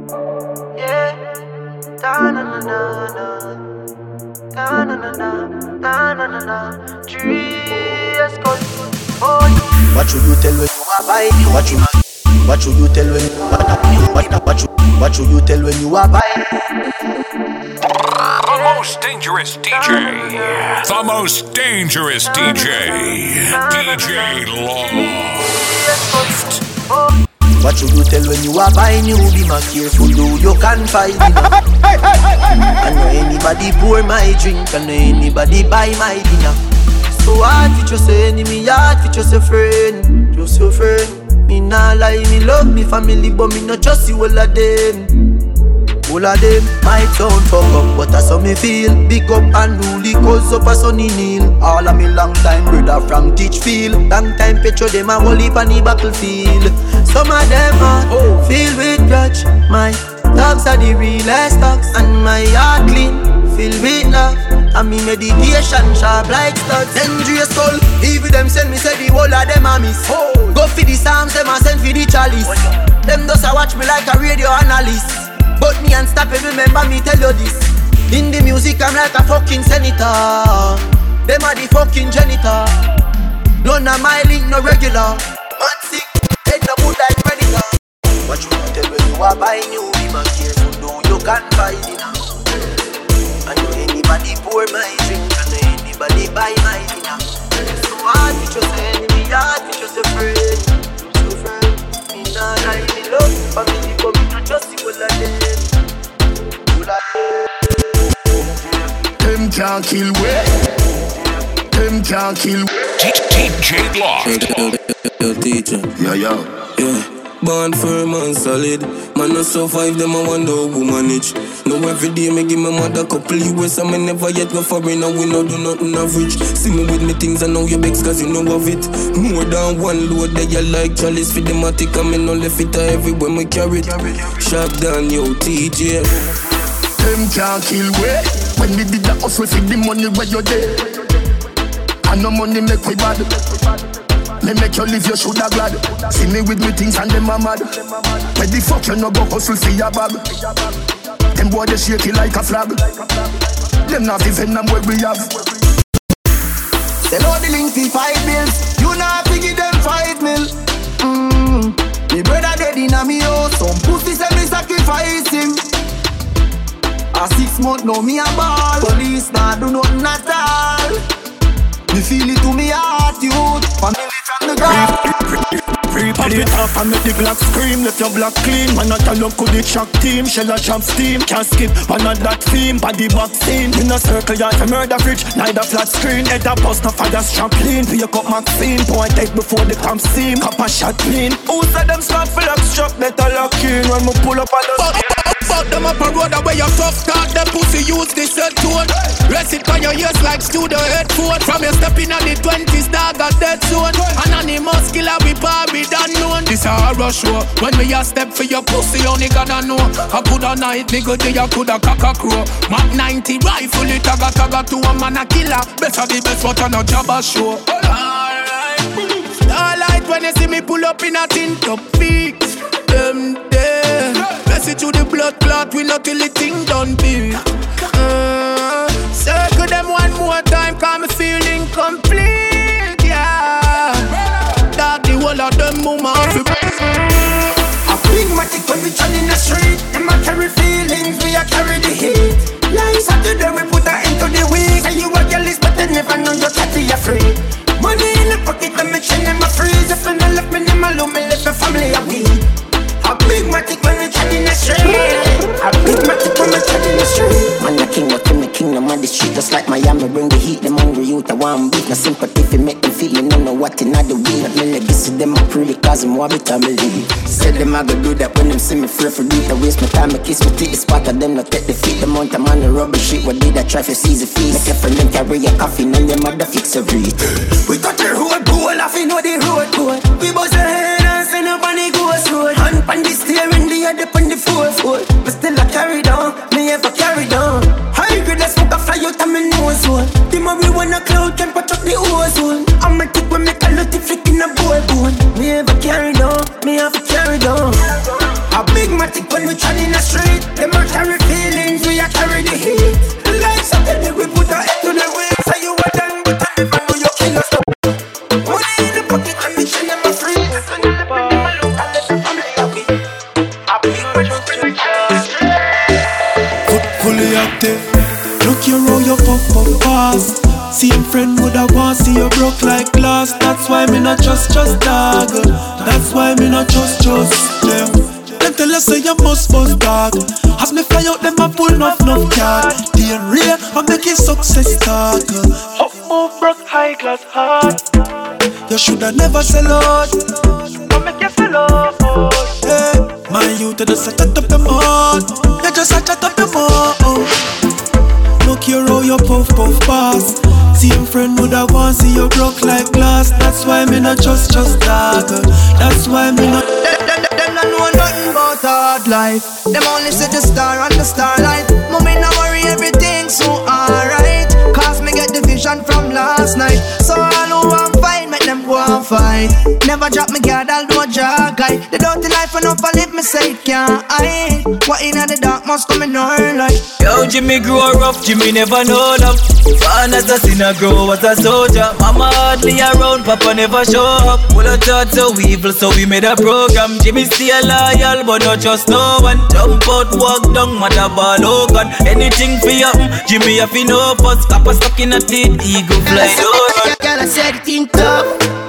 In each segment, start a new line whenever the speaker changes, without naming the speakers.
Yeah. Da-na-na-na-na. Da-na-na-na. Da-na-na-na. Let's go.
What should you tell when you are buying? What should you tell when what should you tell when you are buying?
The most dangerous DJ. The most dangerous DJ. DJ Loft.
What should you tell when you are buying? You be more careful, though you can find it. I know anybody pour my drink, I know anybody buy my dinner. So hard for just your enemy, hard for just your friend. Just your friend. Me nah lie, me love me family, but me not just see all of them. All of them might sound fuck up, but that's how me feel. Big up and rule cause up a sunny kneel. All of me long time brother from Teachfield. Long time petro them a whole heap on the battlefield. Some of them are filled with grudge. My dogs are the realest dogs, and my heart clean, filled with love. And me meditation sharp like studs. Dangerous soul, even them send me say the whole of them a miss. Go for the psalms, them a send for the chalice. Them does a watch me like a radio analyst. But me unstop it, remember me tell you this. In the music I'm like a fucking senator. Them are the fucking janitor. None of my link no regular. Man sick, head no mood like predator. What you tell when you are buying you, be more careful, though you can buy dinner. I know anybody pour my drink, I know anybody buy my dinner. So hard to just enemy, hard to just a friend. So friend, me nah lie, me love family, but me not just see all of them. All of them.
Them can't kill we. Them can't kill we.
DJ Loft.
Yo, teacher.
Yeah.
Born firm and solid. Man, no survive them, I wonder how we manage. Now every day me give my mother couple US and me never yet go foreign and we no do nothing average. See me with me things and now you begs cause you know of it. More than one load that you like chalice for the matic and me no left it everywhere me carry it. Sharp down, yo, TJ.
Them can't kill we. When we did the hustle for the money where you there. And no money make we bad. Me make you live, you shoulda glad. See me with me things and them a mad. Where the fuck you no go hustle for your bag? Them boy they shake it like a flag. Them not even them where we have.
They know the link for 5 bills. You not to give them 5 mil. Me brother dead in a me house. Some pussy say me sacrifice him. A 6 month now me a ball. Police nah do nothing at all. Me feel it to me heart, youth. Family from the ground.
Pop it off and make the Glock scream. Let your block clean. Man, not alone could it shock team. Shell a champ steam. Can't skip one of that theme. Body box scene. In a circle yard a murder fridge. Neither flat screen. Head a bust a fire trampoline. Pick up Maxine. Point dead before the camp seam. Cop a shot clean. Who said them smart for lock struck? Better lock in. When me pull up on the
Fuck them up a road where you tough start. Them pussy use this set tone. Rest it on your ears like studio headphone. From your stepping on the 20s, dog a dead zone. Anonymous killer we parry unknown. This a horror show. When me a step for your pussy, only gonna know. I coulda night nigga day, I coulda cock a crow. Mac 90 rifle it, taga to a man a killer. Better the best but on a job a show. Alright. Starlight when you see me pull up in a tint up peak. Them there. Message to the blood clot, we not till the thing done big. Circle them one more time, cause me feeling complete, yeah. That the whole of them mama.
A big matic when we turn in the street. Them a carry feelings, we a carry the heat. Like Saturday we put her into the week. Say you a girl is but they never know you can't be afraid. Money in the pocket, I'm making them a freeze. If you don't left me, them alone, me left my family a week. A big matic when we turn in the street. A big matic when we turn in the street.
Man, the king, what in the kingdom of the street. Just like Miami, bring the heat. Them hungry youth, I want beat. No sympathy if you make them feel. Me no know what in the week. Not me legacy, them a pretty cause them want me to believe. Said them I go do that when them see me free for do it. I waste my time, I kiss me take the spot of them, not take the feet. The amount of man, the rubbish shit. What did I try for seize the fees? Make a friend them carry a coffee, and them mother fix a breed.
We got the road goal, I feel know the road goal. We bust a head and send up on the ghost road. Hand on the steering, the head up on the fourth foot. But still I carry down, me ever carry down. High grade, let's smoke a fly out of my nose hole. The marijuana cloud can patch up the ozone. I'm a tick when me call out the flick in a boy bone. Me ever carry down, me have to carry down. A big matic when we turn in the street. Them a carry feelings, we a carry the heat. Like something we put our head to the wheel. Say you were done, but I never know you kill us. Money in the pocket and we share them a free.
Fully active. Look your roll your puff pass. Same friend woulda want see you broke like glass. That's why me not trust dog. That's why me not trust them. Them tell us say you must bust dog. As me fly out them a pull enough card. The real I make it success talk. Up move broke high class heart. You shoulda never sell out. I make you sell out. Yeah. My youth just a chat up the mouth. You just a chat up the mouth. Look your roll your puff pass. Same friend woulda want see you broke like glass. That's why me not trust dog. That's why me not.
Them not know nothing about hard life. Them only see the star and the starlight. Mommy no worry, everything's so alright. Cause me get the vision from last night. So all who want fight, make them go and fight. Never drop me guard, I'll do a jog guy. The dirty life enough, I live me say it can't hide. What in the dark must come in our light.
Yo, Jimmy grew rough, Jimmy never know love. Born as a sinner, grow as a soldier. Mama hardly around, Papa never show up. Full of thoughts so evil, so we made a program. Jimmy stay loyal, but not just no one. Jump out, walk down, mother ball open. Anything for you, Jimmy have to know first. Papa stuck in a teeth, eagle fly over.
Girl, I said it in tough.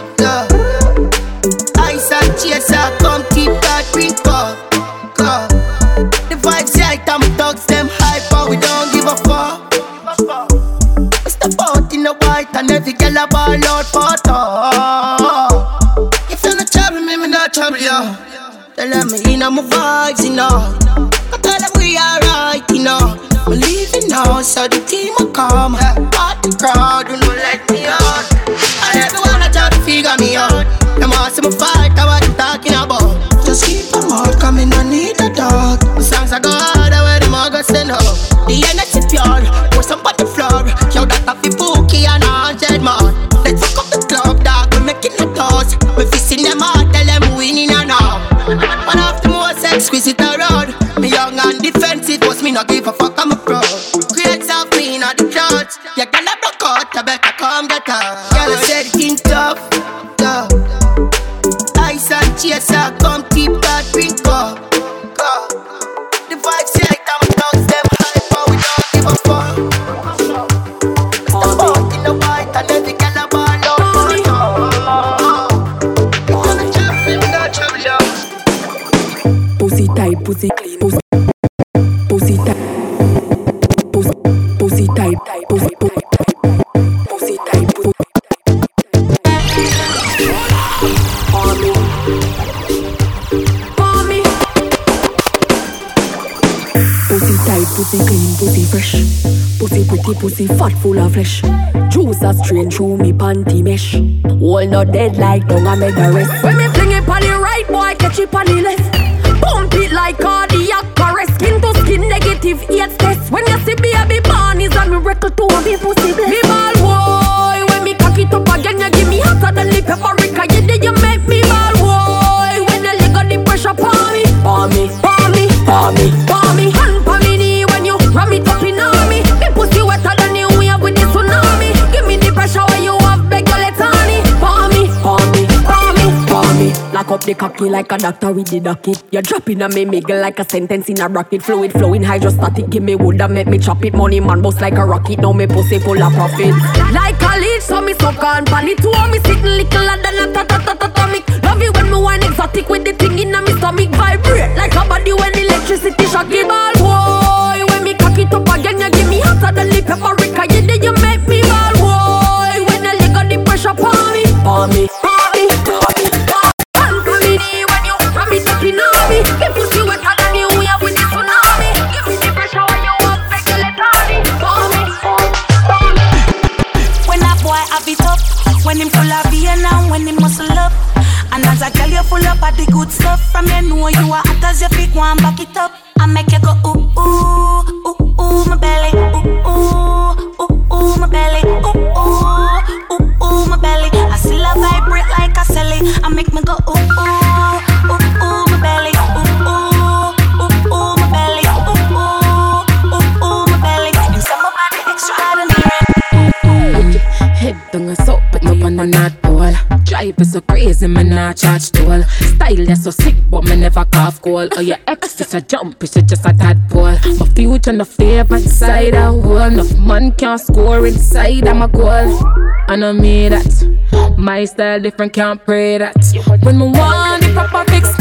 Ice and chaser, come keep that drink up. The vibes right, I'm thugs, them hype, but we don't give a fuck. We step out in the white and every girl a ball out for talk. If you're not trouble me, me not trouble you. Tell me in my vibes, you know. I tell them we alright, you know. We leaving now, so the team will come. Part the crowd, do not let me out. And everyone I try to figure me out. Them all see me fight, I what you talking about. Just keep them all coming, I need a dog. The songs I go harder where them all go send up. The energy pure, pour some on the floor. Yo, that have the bookie and 100 more. Let's fuck up the club, dog, we making the toast. We fixing them out, tell them winning and all. One of the most exquisite around. Me young and defensive, but me not give a fuck, I'm a pro. Creates of me, not the clouds. You gotta broke out, I better come get out. Girl, I said it in tough. Ice and chaser, come keep that drink up. The vibes right, I'm thugs, them hype, but we don't give a fuck. Step out in the white and every girl a ball out. Gonna trap me, we not trouble you.
Pussy tight, pussy clean, pussy tight, pussy tight, pussy tight, pussy tight, pussy clean, pussy fresh, pussy pretty, pussy fat, full of flesh. Juice a strain through me panty mesh. All not dead like tongue I make the rest. When me fling it on the right, boy catch it on the left. Pump it like cardiac arrest. Skin to skin negative 8 test. When you see baby born is a miracle to me pussy bless. Me ball boy, when me cock it up again you give me hotter than the paprika. You did you make me ball boy. When the leg on the pressure palm me, palm me, palm me, palm me, palm me. Hand palm me knee when you ram it up in on me. Me pussy wetter than the wave with the tsunami. Give me the pressure when you have beg your let on me. Palm me, palm me, palm me, palm me. Lock up the cocky like a doctor with the docket. You drop in a me miggle like a sentence in a bracket. Fluid flowing hydrostatic. Give me wood and make me chop it. Money man bust like a rocket. Now me pussy full of profit. Like a leech so me suck on pan it. Two me sitting little and then a ta-ta-ta-ta-ta-mic. Love it when me wine exotic with the thing in a me stomach. Vibrate like a body when electricity shock. Give ball boy. When me cock it up again you give me hotter than the paprika. You did you make me ball boy. When the leg on the pressure palm me, palm me, palm me, palm me. Me pussy wetter than you wave with the tsunami. Give me the pressure when you want beg you let on me. Palm me, palm me.
When a boy have it up, when him full of vein and when him muscle up. And as a girl you full up of the good stuff. From you know you are hot as you pick one back it up. I make you go ooh ooh, ooh ooh my belly. Ooh ooh, ooh ooh my belly. Ooh ooh, ooh ooh my belly. I still a vibrate like a celly. I make me go ooh ooh, ooh ooh my belly. Ooh ooh, ooh
Head down a soap, but up on the North Pole. Drive is so crazy, me not charge toll. Style is so sick, but me never cough cold. Oh, your ex is a jump, it's just a tadpole. My future no favorite side a hole. Enough man can't score inside of my goal. And I made that. My style different, can't pray that. When me want the proper fix,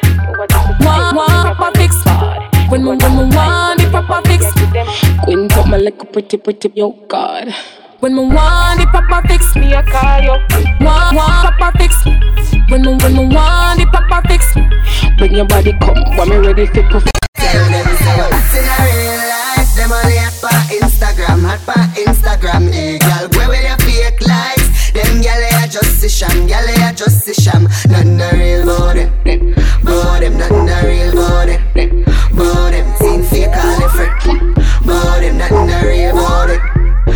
want proper fix. When me want the proper fix, Queen got my like a pretty, yo God. When me want the proper fix, me a call you. Want proper fix. When me want the proper fix, bring your body come, when me ready for perform.
Tell them say what's in a real life. Them only hot pa Instagram. Hey, girl, where with your fake likes? Them gyal they just a sham, Nothing a real about them, nothing a real about them. Seen fake all the freak, about them, nothing a real about it.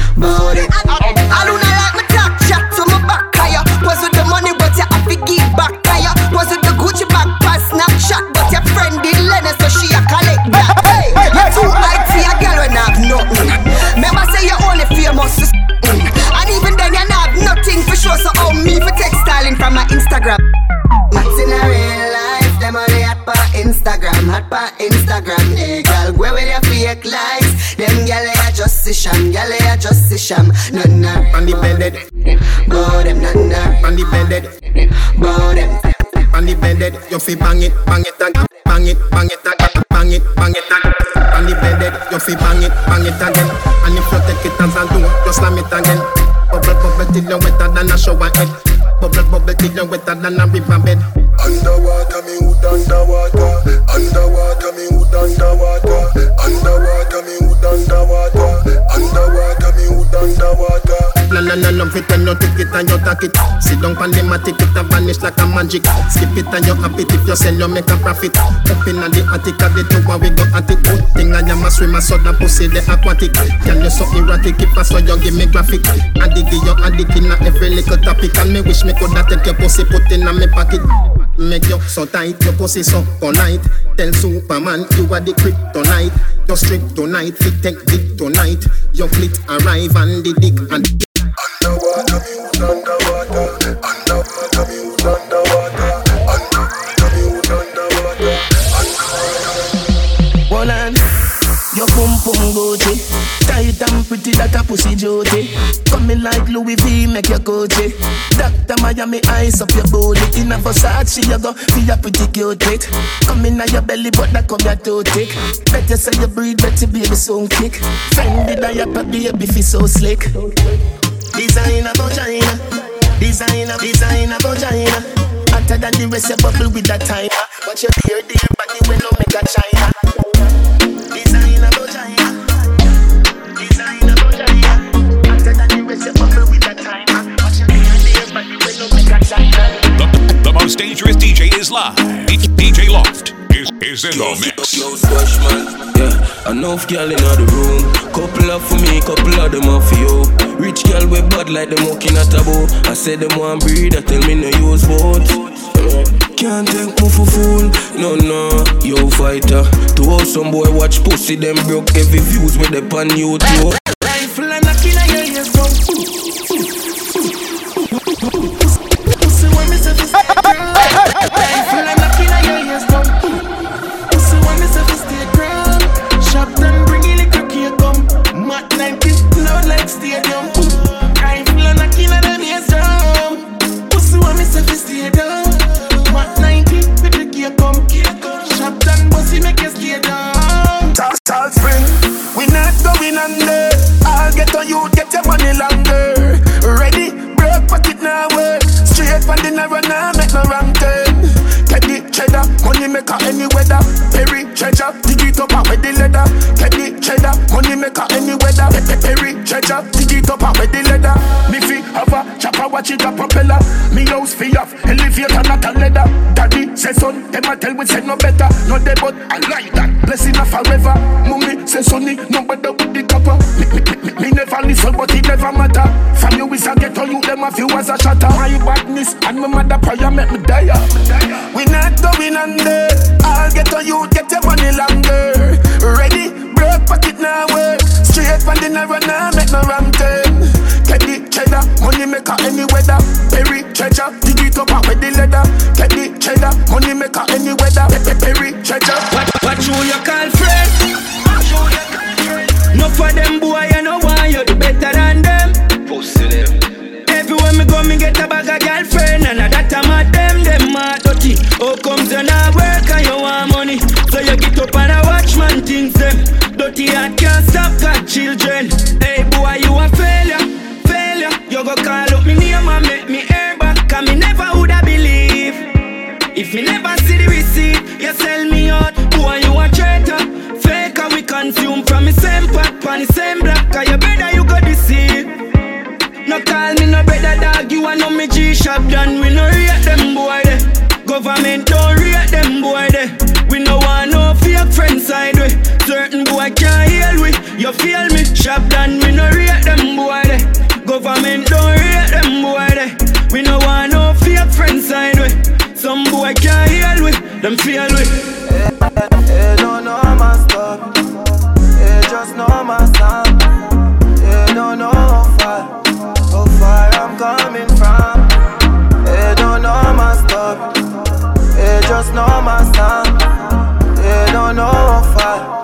I do not like my talk chat to my back higher. Was with the money but you have to give back higher. Was with the Gucci bag pass Snapchat but your friend did lend so she a collect that. Hey, you too high for a girl when I have nothing. Remember say you only famous for and even then you not have nothing for sure. So how me for textiling from my Instagram. What's in a real life? Them only hot pa Instagram. Hey girl, where with your fake likes? Them gyal they just a sham, Nothing a real.
On the bended,
about them, nothing a real.
on the bended,
about them.
on the bended. You fi bang it, bang it again. On the bended, you fi bang it again. And if you take it as a do, just slam it again. Bubble till you wetter than a shower head. Bubble till you wetter than a river bed.
Underwater, me hood underwater. Underwater, me hood underwater. Underwater, me hood underwater. Underwater, me hood underwater.
No, fit when you take it and you take it. Sit down pan the matic, it a vanish like a magic. Skip it and you happy if you sell, you make a profit. Up in the attic of the tower, we go at it. Good thing I am a swimmer, so the pussy the aquatic. Girl, you so erratic, if I saw you give me graphic. I dig you addict in every little topic. And me wish me coulda take your pussy, put in a me pocket. Make you so tight, your pussy so polite. Tell Superman you are the kryptonite. Your strip tonight, fit take dick tonight. Your fleet arrive and the dick and
Underwater, me hood underwater. Underwater, me hood underwater. Underwater, me hood underwater.
Hold on, your pum Gucci, tight and pretty that a pussy Jody. Coming like Louis V, make your Gucci. Dr. Miami, ice up your booty. In a Versace, you go feel your pretty cute bit. Come in your belly, but that come your too thick. Better say you breathe, better baby sound kick. Fendi diaper, baby feel so slick. Designer vagina, designer vagina. Hotter than the rest, you bubble with that timer. But your dear body when no make a China. Designer vagina, hotter than the rest, you bubble with that timer. But your dear body when no make a China.
The most dangerous DJ is live. DJ Loft is in the mix.
Yo, Swash man, yeah. Enough girl in the room. Couple up for me, couple of them off for you. Rich girl with bad like them walking at a bow. I said them want breed, I tell me no use vote. Can't take me for fool, no, yo fighter. To all some boy watch pussy, them broke heavy views with the pan YouTube.
Rifle and a killer, yeah, yes, go. Pussy when me say this girl. Rifle and a killer, yeah, yes, go. Pussy when me say this girl. Shop them, bring it like a cake come. Mat 90, loud like stadium. Rifle and a killer, them yes, go. Pussy when me say this girl. Mat 90, with the cake come. Shop them, pussy make you stay down. Salt Spring, we not going under. I'll get on you, get your money longer. Ready, break pocket now work. Straight from the narrow now, make no wrong turn. Teddy cheddar, money maker any weather. Perry treasure, dig it up with the leather. Teddy cheddar, money maker any weather. Perry treasure, dig it up with the leather. Miffy have a chopper, watch it a propeller. Me house fee off, elevator not a leather. Daddy say son, them a tell we say no better. No they but I like that, blessing a forever. Mummy say sonny, no better with the copper. Me never listen but it never matter. From you is a ghetto you, them a few as a shatter. My badness and my mother prayer make me die. We not going under. I'll get on you, get your money longer. Ready, break pocket now work. Straight from the narrow now, make no wrong turn. Teddy cheddar,
maker any weather. Perry treasure, dig it up and with the leather. Get the cheddar, money maker any weather. Perry treasure.
What you call friend? No for them boy, you know why you the better than them. Pussy them. Everywhere me go, me get a bag of girlfriend, and that time at them are dirty. How comes you not work and you want money? So you get up and a watch man things them. Dirty heart can't stop got children. Hey boy, you a failure. You go call up me name and make me air back, cause me never woulda believe. If me never see the receipt, you sell me out. Boy, you a traitor. Fake and we consume from the same pot, pan the same block, cause you better you go deceive. No call me no better dog, you a know me G-Shop done. We no rate them boy there. Government don't rate them boy there. We no want no fake friend side way. Certain boy can't heal we. You feel me? Shop done, we no rate them boy there. Government don't rate them boy there. We no want no fake friend side way. Some boy can't heal we. Them feel we.
Hey, don't know my stuff. Hey, just know my sound. Hey, don't know how far I'm coming from. Hey, don't know my stuff. Hey, just know my sound. Hey, don't know how far.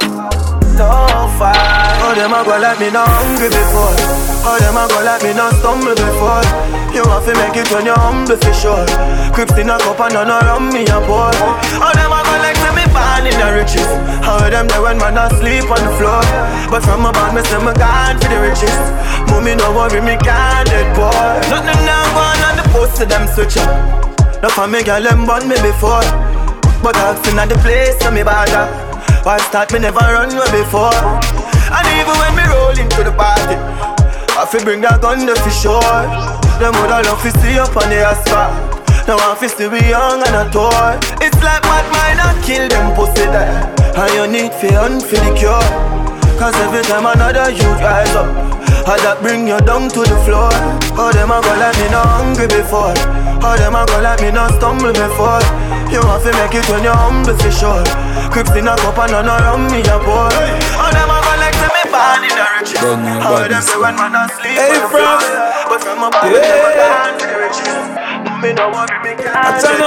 Oh, them a go like me not hungry before. Oh, them a go like me not stumble before. You have to make it when you're humble for sure. Crips in a cup and none around me a pour. Oh, them a go like me born in the riches. How them there when man asleep on the floor. But from a band me say me gone for the riches. Mommy no worry me can't dead boy. Nothing now gone on the post to them switch up. No for me girl them born me before. But I've seen at the place so me bother. Why start me never run away before. And even when me roll into the party, I feel bring that gun there for sure. Them woulda love to see up on the asphalt. Now I feel still be young and a toy. It's like mad mind I kill them pussy there. And you need for the cure. Cause every time another youth rise up, how that bring you down to the floor. How them a go like me not hungry before. How them a go like me not stumble before. You have to make it when you're humble for sure. Crips in a cup and none around me a pour. How them a go like to me born in the riches. How them say when man asleep on the floor. But from a body never born to the riches. Me no want me can't take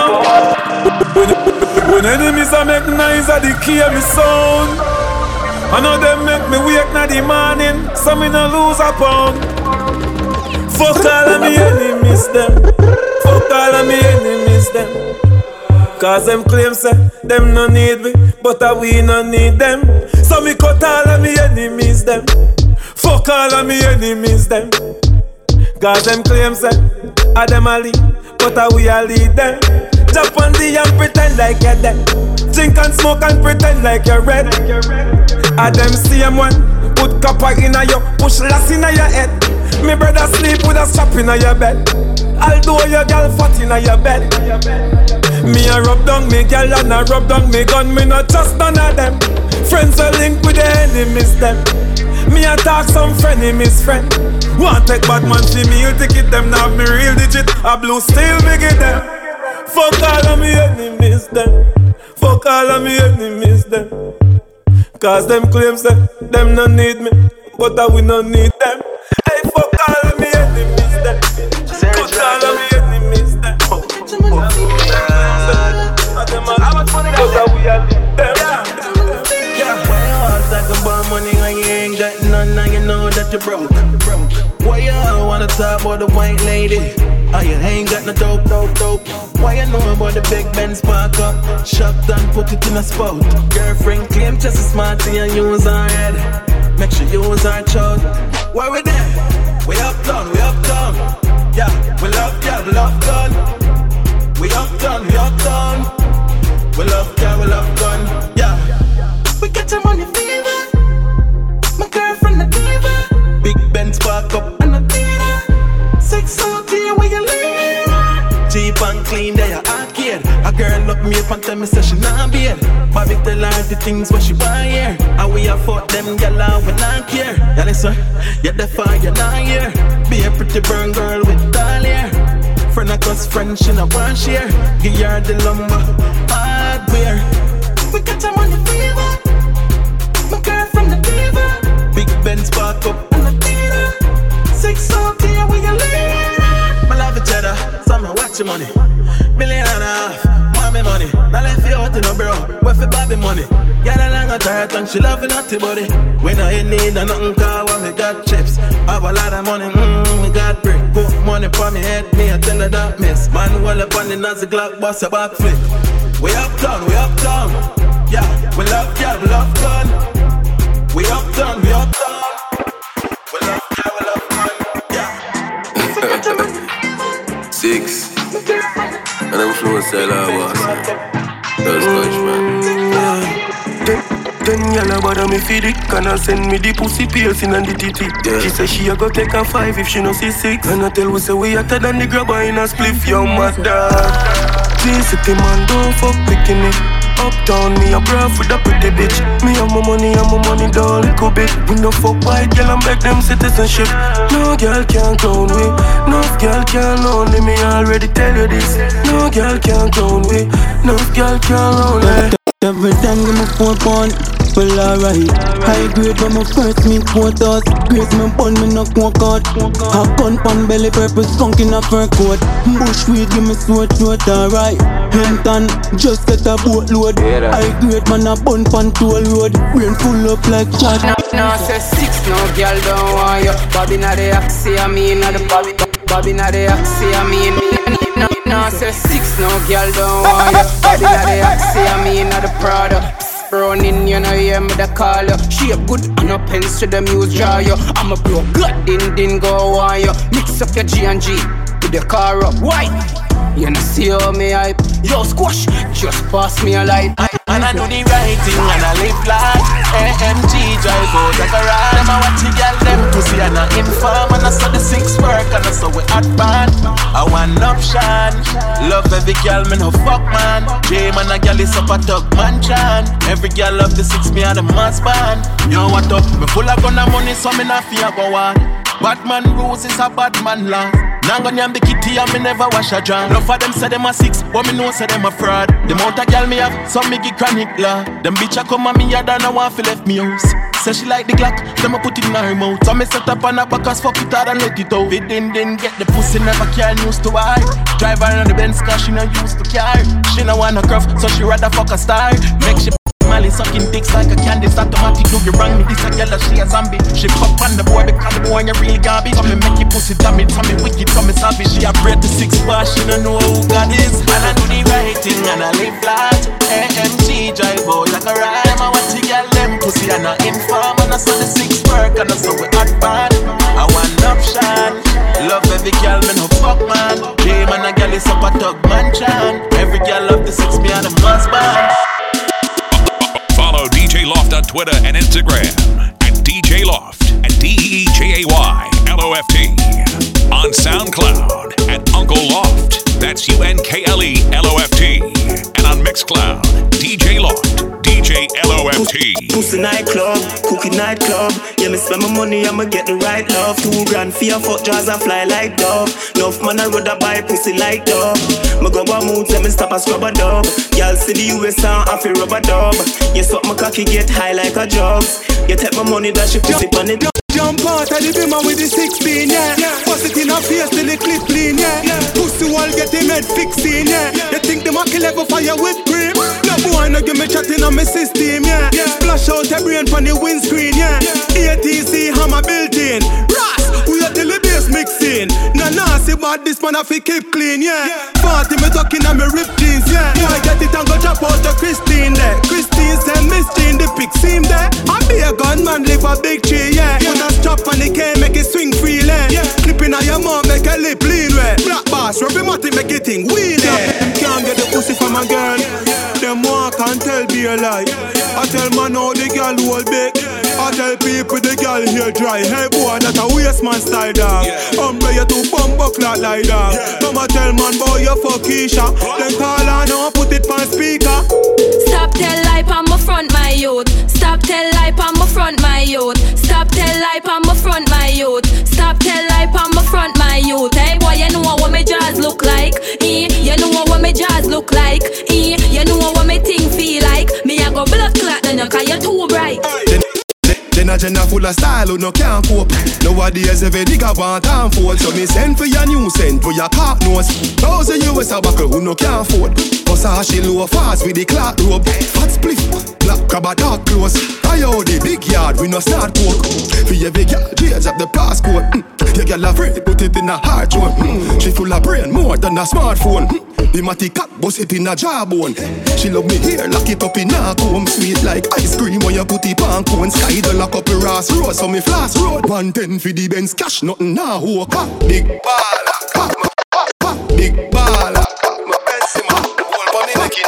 when enemies a make noise I declare me sound. I know them make me wake na the morning, so me no lose a pound. Fuck all of me enemies them. Fuck all of me enemies them. Cause them claim say them no need me, but we no need them. So me cut all of me enemies them. Fuck all of me enemies them. Cause them claim say them a lead, but we a lead them. Jump on the and pretend like you're dead. Drink and smoke and pretend like you're red. Them same one put copper in a you, push lass in a your head. Me brother sleep with a strap in a your bed. Although your girl fat in a your bed. Me a rub down me girl and a rub down me gun. Me not trust none of them. Friends are linked with the enemies them. Me a talk some frenemies friend. Want take bad man see me, you ticket them. Now me real digit, a blue steel me get them. Fuck all of me enemies them. Fuck all of me enemies them. Cause them claims that them no need me, but we no need them. Hey, fuck all of me enemies them. Fuck all of me enemies them. But we are them.
Why you all talk about money when you ain't got none and you know that you're broke? Why you all wanna talk about the white lady? Oh, you ain't got no dope. Why you know about the big Benz park up? Shop done, put it in a spot. Girlfriend claim just as smart and use her head. Make sure you use her child. Why we there? We uptown. Yeah, we love gun. We uptown. We love gun. Yeah. We get your money fever. My girlfriend a diva. Big Benz park up and a theater. 6 out here where you live. Cheap and clean, they are arcade. A girl look me up and tell me say she not beard. Bobby tell her the things what she buy here. And we afford them gyal and we not care. Yeah, listen, you're the fire, you're not here. Be a pretty burn girl with doll hair. Friend of cause friend, she not want share. Give her the lumber, hardware. We got your money fever. My girl from the diva. Big Benz park up and a theater. 6 out here where you live. Girl along a tight and she loving naughty body. When I ain't need a nothing car when we got chips. Have a lot of money, we got brick. Put money for me head, me I tell her that miss. Man well up on the Nazi Glock, boss a backflip. We uptown, yeah, we love girl, we love gun. We uptown, we uptown. We love girl, we love gun, yeah.
6 and I'm flowing sell I was. That's much, man.
Then y'all bother me feed it. Can I send me the pussy piercing and the titty? Yeah. She say she a go take a 5 if she no see 6. And I tell we say we hotter than the grabber in a spliff. Yo mad dog. City man don't fuck picking it. Uptown me a brav with a pretty bitch. Me and my money down little bit. We no fuck white girl and beg them citizenship. No girl can clown we. No girl can lonely me. Already tell you this. No girl can clown we. No girl can lonely.
Every time give me 4 pound, well alright. High grade when my first meet quarters. Grace me bun me no walk out. A gun pan belly purple skunk in a fur coat. Bushweed give me sore throat alright. Hinton just get a boatload. High grade man a bun pan toll road. Rain full up like chat.
No say 6 no girl don't want you. Bobby na the axie I mean na the Bobby. Bobby na the axie I mean. No say 6 no girl don't want you. Bobby na the axie I mean na the Prada. Running, you know, hear me the call you. She a good and a pens to the muse draw you. I'm a bro, good din go on you. Mix up your G and G with the car up. Why? You know see how me hype. Yo squash, just pass me a light.
And I do the right thing and I live life. AMG drive out like a ride. Them I watch the girl them pussy and I inform. And I saw the 6 work and I saw we hot band. I want option. Love every girl, me no fuck man. J man a girl is up a dog mansion. Every girl love the 6, me and the mass band. Yo what up? Me full of gun and money so me not fear go on. Batman rules is a bad man law. Nangon yam the kitty and me never wash a drum. Enough of them say them a 6, but me know say them a fraud. The amount of girl me have, some me give chronic law. Them bitch a come and me yard and I want fi left me house. Say she like the Glock, them a put it in her mouth. So me set up on her back as fuck it hard and let it out. It didn't get the pussy, never can used to her. Drive her on the Benz cause she no used to car. She no want no craft, so she rather fuck a star. Make she Mali sucking dicks like a candy. It's automatic, do you wrong me? This a girl she a zombie. She pop on the boy because the boy you real garbage. So me make you pussy damn it, so me wicked, so me savage. She a bread to 6 bars, she don't know who God is. And I do the right thing and I live flat. AMG drive out like a ride. I want to get them pussy and I inform. And I saw the 6 work and I saw we hot bad. I want option. Love every girl, me no fuck man. J man a girl is up a dog mansion. Every girl love the 6, me and the mass band.
Follow DJ Loft on Twitter and Instagram at DJ Loft at DEJAYLOFT. On SoundCloud at Uncle Loft. That's UNKLELOFT. And on Mixcloud, DJ Loft. DJ LOFT.
Pussy nightclub, cookie nightclub. Yeah, me spend my money, I'ma get the right love. 2 grand for your fuck jaws and fly like dove. Enough man I rather buy pussy like dove. Me go a mood, let me stop and scrub a dub. Y'all see the US sound, I feel rubber dub. You suck my cocky, get high like a jugs. You take my money, dash your pussy on it.
Jump out of the bimmer with the 16, yeah. Bust it in her face till the clip clean, yeah. Pussy wall get him head fixing, yeah. You think the monkey level fire with cream? No boy no give me chatting on my system, yeah. Splash out your brain from the windscreen, yeah. ATC hammer built in. Ras, we are till the bass mixing. Nah, see what this man have to keep clean, yeah. Party me talking on me ripped jeans, yeah. I get it and go drop out to Christine there. Christine send Miss Jean the pic seam there. I be a gunman live a big tree, yeah. Put a strap on the cane make it swing freely, yeah. Clipping on your mouth make a lip lean, way. Black bass, Rubbing make it ting wheelie. Them can't get the pussy from a girl. Them walk and tell be a lie. I tell man how the girl hold big. I tell people the girl here dry. Hey boy, that a waste man style dog. Umbre you to bump up like that. Mama tell man boy you fuck Keisha. Then call her now put it on speaker.
Stop tell lie on my front my youth. Stop tell lie on my front my youth. Stop tell lie on my front my youth. Stop tell lie on my front my youth. Hey boy, you know what my jaws look like. You know what my jaws look like. You know what my thing feel like. Me I go blood clot then you cause you're too bright.
Then a Jenna full of style who no can't cope. Nowadays every nigga want and fold. So me send for your new scent for your cock nose. $1,000 US a buckle who no can't afford. Versace low fast with the clock robe. Fat spliff, black crab a dark clothes. I owe the big yard, we no start coke. For every girl, change up the passcode. Your girl afraid, put it in a hard one. She full of brain, more than a smartphone. The matty cat, bust it in a jawbone. She love me here, lock it up in a comb. Sweet like ice cream when you put it on cone. Sky the lock up the Ross Road, so me flash road. 110 for the Benz cash, nothing now. Who a big baller, cock my big baller, cock my Benzema. Hold for me like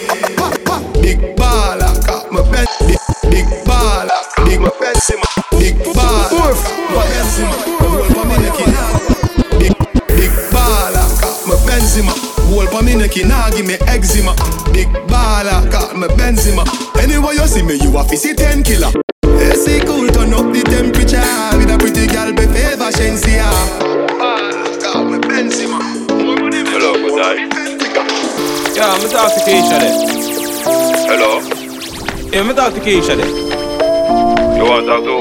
big baller, cock my big baller, big my Benzema. Big baller, my Benzema. Hold for me like big baller, cock my Benzema. Hold for me neck, nah give me eczema. Big baller, call me Benzema. Anyway you see me, you a fizzy 10 killer. AC cool, turn up the temperature. With a pretty girl, be favor Shensia. Call me Benzema.
Hello, good night.
Yeah, I'm talk to Keisha there.
Hello?
Yeah, I'm talk to Keisha there.
You want to talk to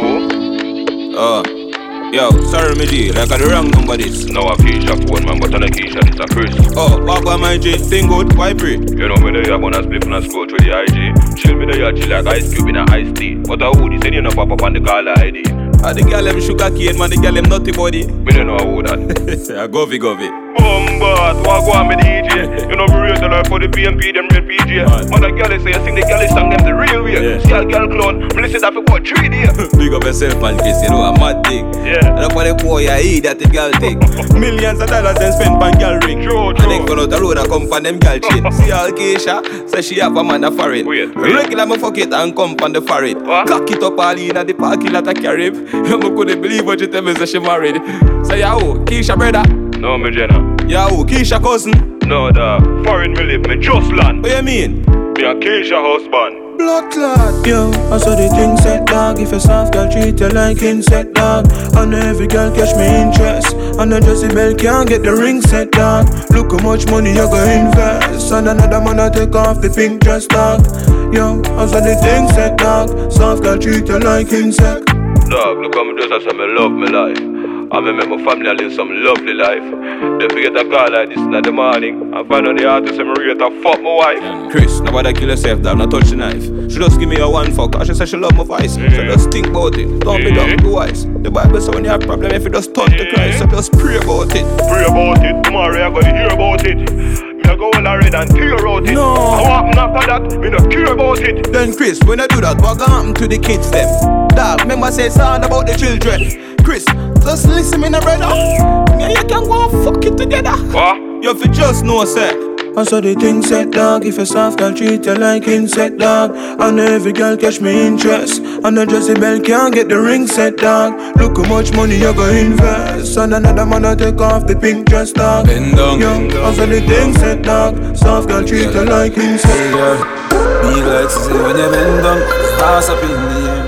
who?
Yo, sorry me G, like I the wrong number this.
No, a Keisha phone man, but on a Keisha, it's a Chris.
Oh, walk on my G, thing good, why pray?
You know me there, I'm gonna split and scroll through the IG. Chill me there, chill like Ice Cube in a iced tea. But a hoodie, say you know pop up on the caller ID.
The girl them sugar cane, man, the girl them nutty body.
Me don't know who that.
Govy.
Bombard, walk on me DJ. You know me rate the life for the PMP, them real PJ. Man, the girl say, I sing the girl song them the real way.
Yeah.
See a girl clone, me listen that for about 3 days.
Big up yourself, man, Chris, you know, a mad thing.
Yeah.
And up on the boy, I eat that the girl thing. Millions of dollars then spent on girl ring.
True.
And then go out the road and come from them girl chain. See all Keisha, say she have a man a foreign.
Wait.
Regular me fuck it and come from the foreign. Cock it up all in at the parking lot of Carib. You couldn't believe what you tell me, say she married. Say, yo, Keisha brother.
No, me Jenna.
Yo, Keisha cousin.
No, the foreign me live, me just land.
What you mean?
Me a Keisha husband.
Blood clot, yo, I saw the thing set dog. If a soft girl treat you like insect dog, and every girl catch me interest, and a Jezebel can't get the ring set dog. Look how much money you go invest, and another man a take off the pink dress dog. Yo, I saw the thing set dog. Soft girl treat you like insect.
Dog, look how me just say me love me life. I make my family live some lovely life. Don't forget a call like this in the morning. I find out the artist and me rate to fuck my wife.
Chris, nobody kill yourself, dog, not touch the knife. She just give me a one fuck, cause she say she love my voice. So just think about it, don't be dumb, be wise. The Bible say when you have a problem, if you just turn to Christ, so just pray about it.
Pray about it, tomorrow I gotta hear about it. Me I go all red and tear out it.
No.
I want after that, me not care about it.
Then Chris, when I do that, what gonna happen to the kids them? Dog, remember say something about the children. Chris, just listen me, no brother. Me and you can go and fuck it together.
What?
You have to just know, sir.
I saw the thing set dog. If a soft girl treat you like insect dog, and every girl catch me interest, and a Jezebel can't get the ring set dog. Look how much money you go invest, and another man a take off the pink dress dog.
Bend down,
yo, I saw the thing set dog. Soft girl treat you like insect dog.
Be like to say when you bend down, pass up in the air.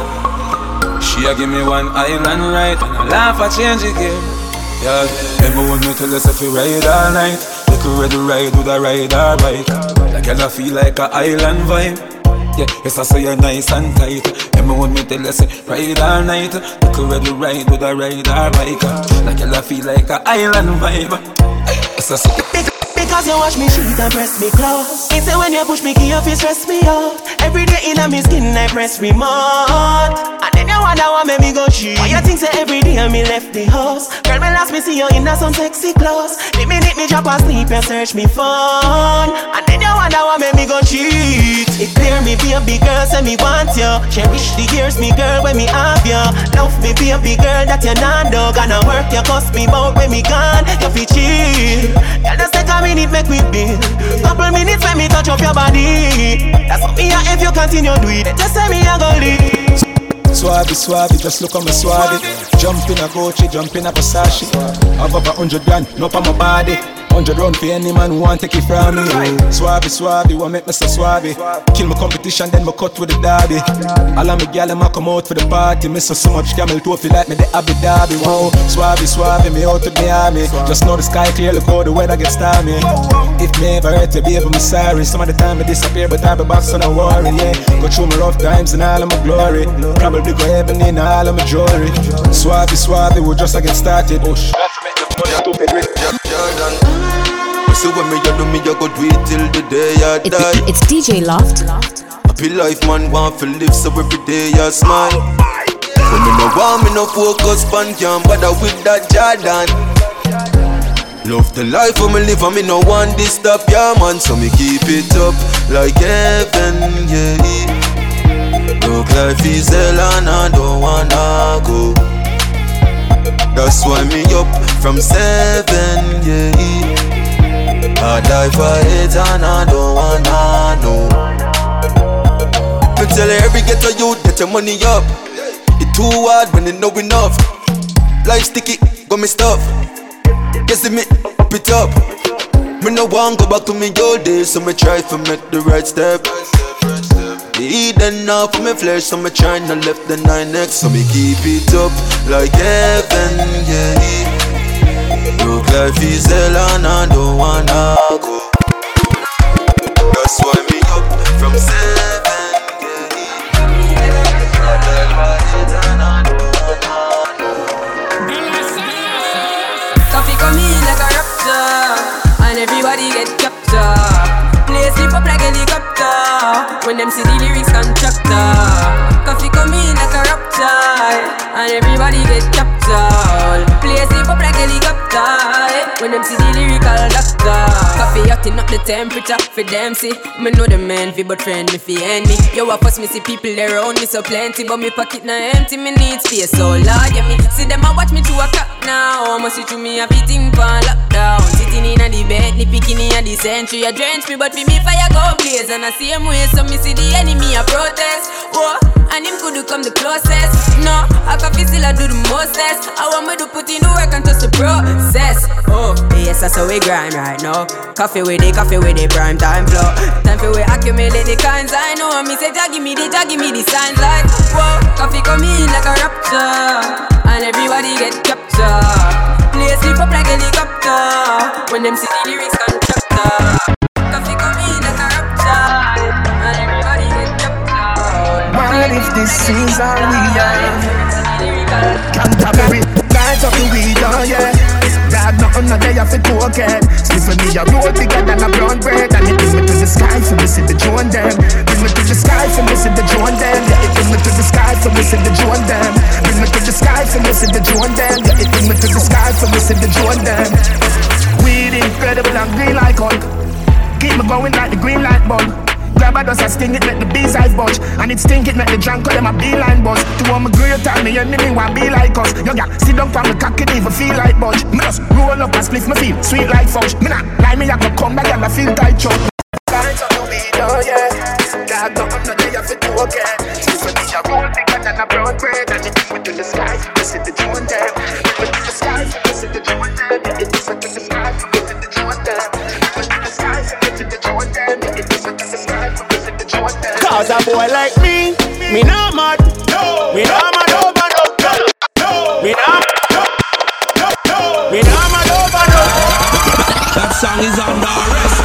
She a give me one island right, and I laugh I change the game. Yeah, remember when me tell us if you ride all night, like you ready ride with a rider bike. Like girl I feel like a island vibe. Yeah, yes I say you're nice and tight. Remember when me tell us ride all night, like you ready ride with a rider bike. Like girl I feel like a island vibe. Yes I say.
Because you wash me sheet and press me close. It's when you push me key up, you stress me out. Every day in my skin I press remote. And then you wonder why make me go cheat. Why you think say every day I me left the house? Girl, me last me see you in some sexy clothes. The minute me drop asleep, you search me phone. And then you wonder why make me go cheat. It clear me be a big girl, say me want you. Cherish the years me girl when me have you. Love me be a big girl that you not dog. And I work you cost me bout when me gone. You fi chill. Girl, just take a minute, make me build. Couple minutes when me touch up your body. That's what me if you continue do it. Just say me I go leave.
Swabby, just look on me swabby. Jump in a Gucci, jump in a Versace. Have over 100 grand, no on my body. 100 round for any man who want take it from me. Swabby, want make me so swabby. Kill my competition, then me cut with the derby. All of me gal them a come out for the party. Me so much camel toe feel like me the Abu Dhabi. Wow, swabby, me out with the army. Just know the sky clear, look how the weather gets stormy. If me ever hurt you, baby, me sorry. Some of the time I disappear, but I be back, so don't worry, yeah. Go through my rough times and all of my glory. Probably go heaven in all of my jewelry. Swabby, we just get started. Oh, shit.
Jordan. So when me you do me, you go do it till the day I die.
It's DJ Loft.
Happy life, man, want to live, so every day I smile. When me no want, me no focus, pan can't bother with that Jordan. Love the life when me live, and me no want this stop, yeah, man. So me keep it up like heaven, yeah. Look, life is hell and I don't wanna go. That's why me up from 7, yeah. I die for it and I don't wanna know. Me tell every ghetto youth, get your money up. It too hard when you know enough. Life sticky, got me stuff. Guess me up it up. Me no want go back to me old days, so me try to make the right step. The Eden now for me flesh, so me try not left the 9X. So me keep it up like heaven, yeah. Look, life is hell and I don't wanna go. That's why me up from 7,
Coffee come in like a raptor, and everybody get captured. Play sleep up like helicopter, when them see the lyrics constructor. Coffee come in like a raptor, and everybody get captured. Play sleep up like helicopter, when them see the lyrical doctor. Coffee hotting up the temperature for them see. Me know the man fi but friend me fi enemy. Yo of us me see people around me so plenty, but me pocket na empty, me need space so large. Yeah, me see them a watch me to a cop now. Must see to me a beating pan lockdown. Sitting in a the bed, ni picking in a the century. A drench me but fi me fire go blaze. And I same way so me see the enemy a protest. Whoa, and him could come the closest. No, I coffee still I do the mostest. I want me to put in the work and trust the process. Oh, yes, that's how we grind right now. Coffee with the prime time flow. Time for we accumulate the kinds I know. And me say, Jah give me the signs like, whoa, coffee come in like a rapture, and everybody get captured. Play sleep up like helicopter, when them see the lyrics constructor. Coffee come in like a rapture, and everybody get captured.
What if this is all we are? Canterbury, light up the weed, oh yeah. Dad, nothing no day off it okay. Sniff for me a roll bigger than a brown bread. And it bring me to the sky for me see the drone them. Bring me to the sky for me see the drone them. Yeah, it bring me to the sky for me see the drone them. Bring me to the sky for me see the drone them. Yeah, it bring me to the sky for me see the drone them. Weed incredible and green like Hulk. Keep me going like the green light bulb. Grab a dust and sting it, make the B-side bunch. And it stink it, make the drunk call them a beeline buzz. To all my great time, me enemy want be like us. Yo, yeah, sit down from the cock, it even feel like bunch. Me just roll up and split, me feel sweet like fudge. Me not lie, me I go come back and I feel tight chop. Lights on the weed, oh yeah. God, don't know day I feel okay. Sniff for me a roll bigger than a brown bread. And it bring me to the sky, me see the drone there. Bring me to the sky, me see the drone there. It bring me to the sky, me see the drone there. Bring me to the sky, me see the drone there. It bring me to the sky, me see the drone there.
Cause a boy like me not mad. No. Me not mad over no girl. No. Me not mad over no.
That song is on the arrest.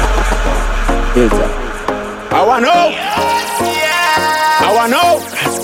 I wanna know. I wanna know.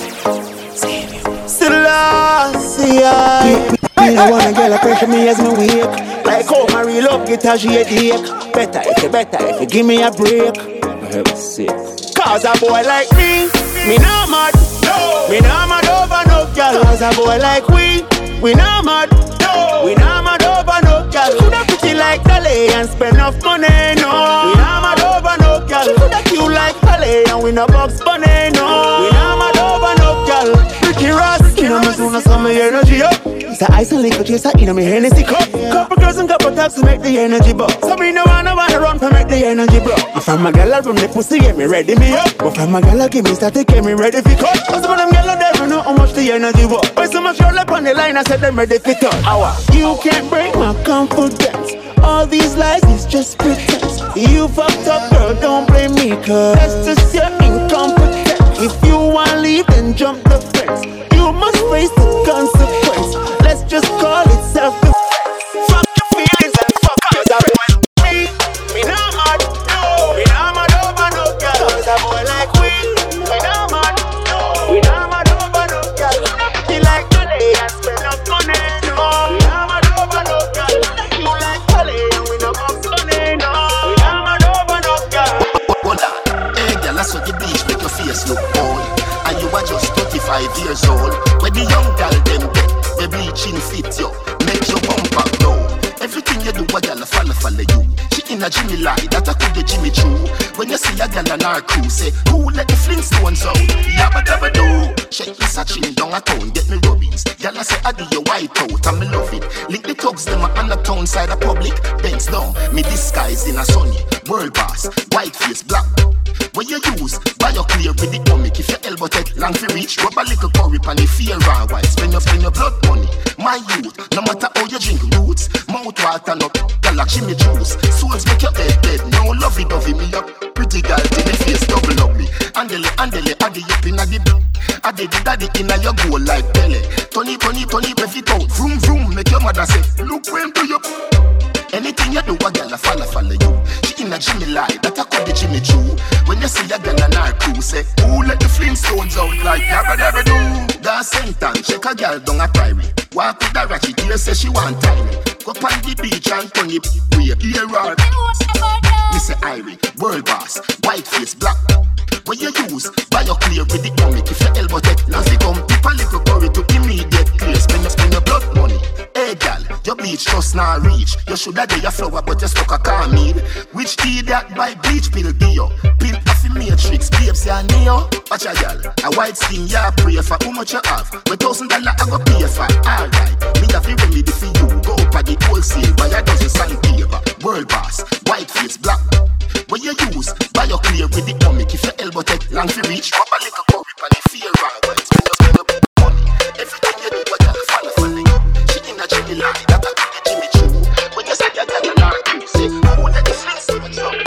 Selassie. I wanna get a pressure me as me wake. Like how my real love get a shade ache. Better if you give me a break. For heaven's sake. Cause a boy like me not mad. No. Me not mad over no girl. Cause a boy like we not mad. No. We not mad over no girl. She coulda pretty like Dolly and spend enough money. No. We not mad over no girl. She coulda cute like Dolly and we no Bugs Bunny. No. We not mad over no girl. Pretty Ross, you know me soon as some energy up. It's a ice and liquor chaser, you know me Hennessy cup. Couple girls and couple taps to make the energy buzz. So me no wanna run to make the energy blow. From a gal from the pussy get me ready me up. But from a gal give me static get me ready for cut. Cause some of them gal never know how much the energy was. But so much roll up on the line I said them ready for touch. You can't break my confidence.
All these lies is just pretense. You fucked up, girl, don't blame me, cause that's just your incompetence. If you wanna leave, then jump the fence. You must face the consequence. Let's just call it self-defense. Fuck your feelings and fuck cause a boy like me not mad, no. We not mad over no girl. Cause a boy like we not mad, no. We not mad over no girl. You like today and spend up money, no. We not mad over no girl. You like Polly and we no box money, no. We not mad over no girl.
Hold on, hey girl, I saw the beach make your face look old. And you are just 35 years old. When the young girl them get the bleaching fit you, make your bumper blow. Everything you do, a girl follow you. She in a Jimmy lie, that I could be Jimmy Choo. When you see a girl and her crew, say, who let the Flintstones out? Yabba dabba do. Shake this a chin down a town, get me rubbings. Girl I say, I do your white out, and me love it. Link the thugs, them on the town side of public. Bends down, me disguise in a sunny. World boss, white face, black. When you use, buy your clear with the comic. If your elbow take long for reach, rub a little curry pan the fear raw white. Spend your blood money. My youth, no matter how you drink roots. Mouth water no, girl like Jimmy juice. Souls make your head dead, no lovey-dovey me up. Pretty girl till the face double ugly. Andele, addy up inna the addy the daddy inna your goal like Pele. Tony, rev it out. Vroom, vroom, make your mother say, look when do you. Anything you do, a girl a follow you. She in a Jimmy lie, that I could be Jimmy Choo. When you see a girl and her crew, say, who let the Flintstones out like yabba dabba do? That same time, check a girl down a prairie. Walk with a ratchet, here say she want time. Go on the beach and turn it way, here or Mr. Irie, world boss, white face, black. When you use, buy your clear with the comic. If your elbow take, now they come, tip a little curry to immediate clear. Spend your blood money. Hey gal, your bleach just now reach. You shoulda do your flower, but you stuck a carmine. Which idiot buy bleach pill deal? Pill off the matrix, babes ya neo. Watch a gal, a white skin ya pray for. How much you have? $1,000 I go pay for. Alright, me have the remedy for you. Go up at the wholesale, buy a dozen sandpaper. World boss, white face, black. When you use, buy your clear with the comic. If your elbow take long for reach, rub a little curry pan the fear right. Well, spend your money. Everything you do, a girl follow you. She in a Jimmy lie, that I could be Jimmy Choo. When you say a girl and her crew, say, who let the Flintstones out?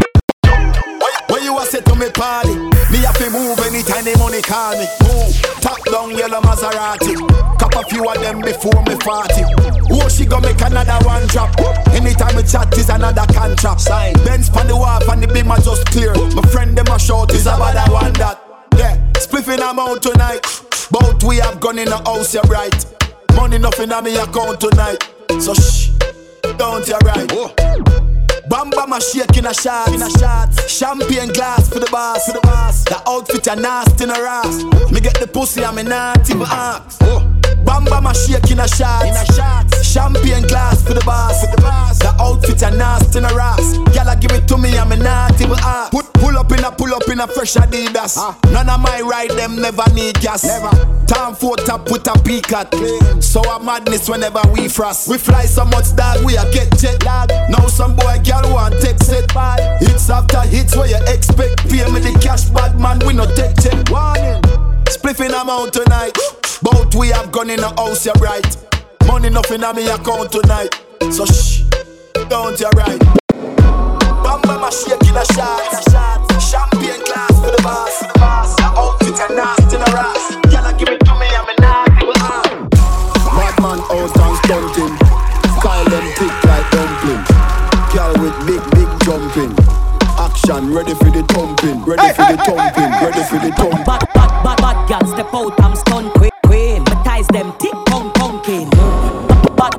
When you a say to me party, me have to move anytime the money call me. Move, top down yellow Maserati. Cop a few of them before me 40. Oh, she gon' make another one drop. Anytime we chat is another contract. Sign, Benz pan the wharf and the beam are just clear. My friend them a short is about that one that. Yeah, spliffing I'm out tonight. Both we have gone in the house, you're right. Money nothing on me account tonight. So shh, don't you right. Oh. Bamba my shake in a shot. Champagne glass for the boss. The outfit a nasty in a ass. Me get the pussy and me not even ask. Bamba my shake in a shot. Champagne glass for the boss. The outfit a nasty in a ass. Y'all give it to me and me not even ask. Pull up in a fresh Adidas. None of my ride them never need gas. Time for top with a peak at. So a madness whenever we frost. We fly so much that we a get jet lag. Now some boy girl want take set bad. Hits after hits where you expect. Pay me the cash bad man, we no take check. Warning, spliffing amount tonight. Both we have gone in the house, you're right. Money nothing on me account tonight. So shh, don't you right. Bamba my shake in a shot. Champagne glass for the boss. The outfit a nasty in a ass. Y'all give it to me, I'm a nasty.
Madman out and stunting. Style them thick like dumpling. Girl with big jumping. Action, ready for the thumping. Ready for the thumping. Ready for the thumping.
Bad girl step out, I'm stunned queen. My ties them thick, pumpkin. Bad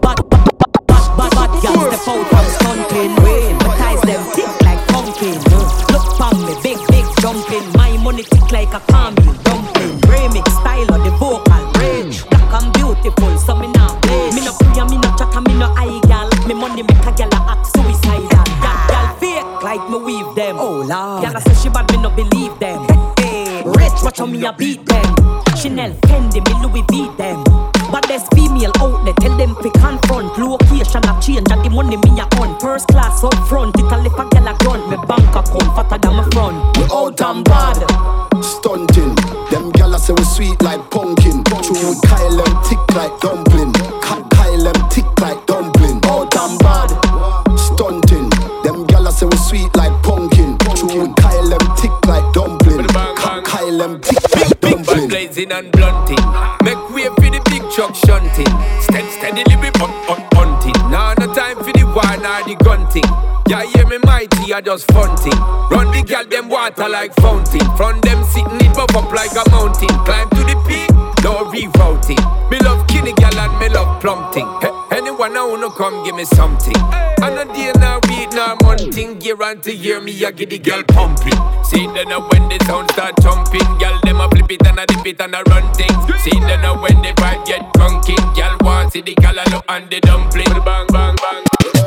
girl step out, I'm stunned queen. My ties them thick like pumpkin. Look for me, big jumping. My money thick like a caramel dumpling. Remix style of the vocal range. Black and beautiful, so me now play. Me no free and me no chat and me no eye gal. Me money make a gal a act suicidal. Gal fake like me weave them. Oh Lord, gal say she bad, me no believe them. Rich, watch how me a beat them. Chanel, Fendi, me Louis V them. But there's female outlet, tell them fi confront. Location a change and the money me a on. First class up front, it a left a gal a grunt. Me bank account fatter than my front.
We out and bad, stunting. Them gala say we sweet like pumpkin. True with Kyle them thick like dumpling. Kyle them thick like dumpling. Out and bad, Bumper blazing and blunting. Make way for the big truck shunting. Steadily we hunting. Now no time for the war nor the gunting. Yeah, hear me mighty, I just funting. Run the gal them water like fountain. From them sitting it buff up like a mountain. Climb to the peak, no rerouting. Me love kinny gal and me love plumping. Anyone I wanna come give me something. And a day now week now monthing. Guarantee hear me I get the gal pumping. See then when the sound start jumping. Gal them a flip it and a dip it and a run things. See then when the vibe get drunking. Gal want see the gal a look and the dumpling. Bang bang bang.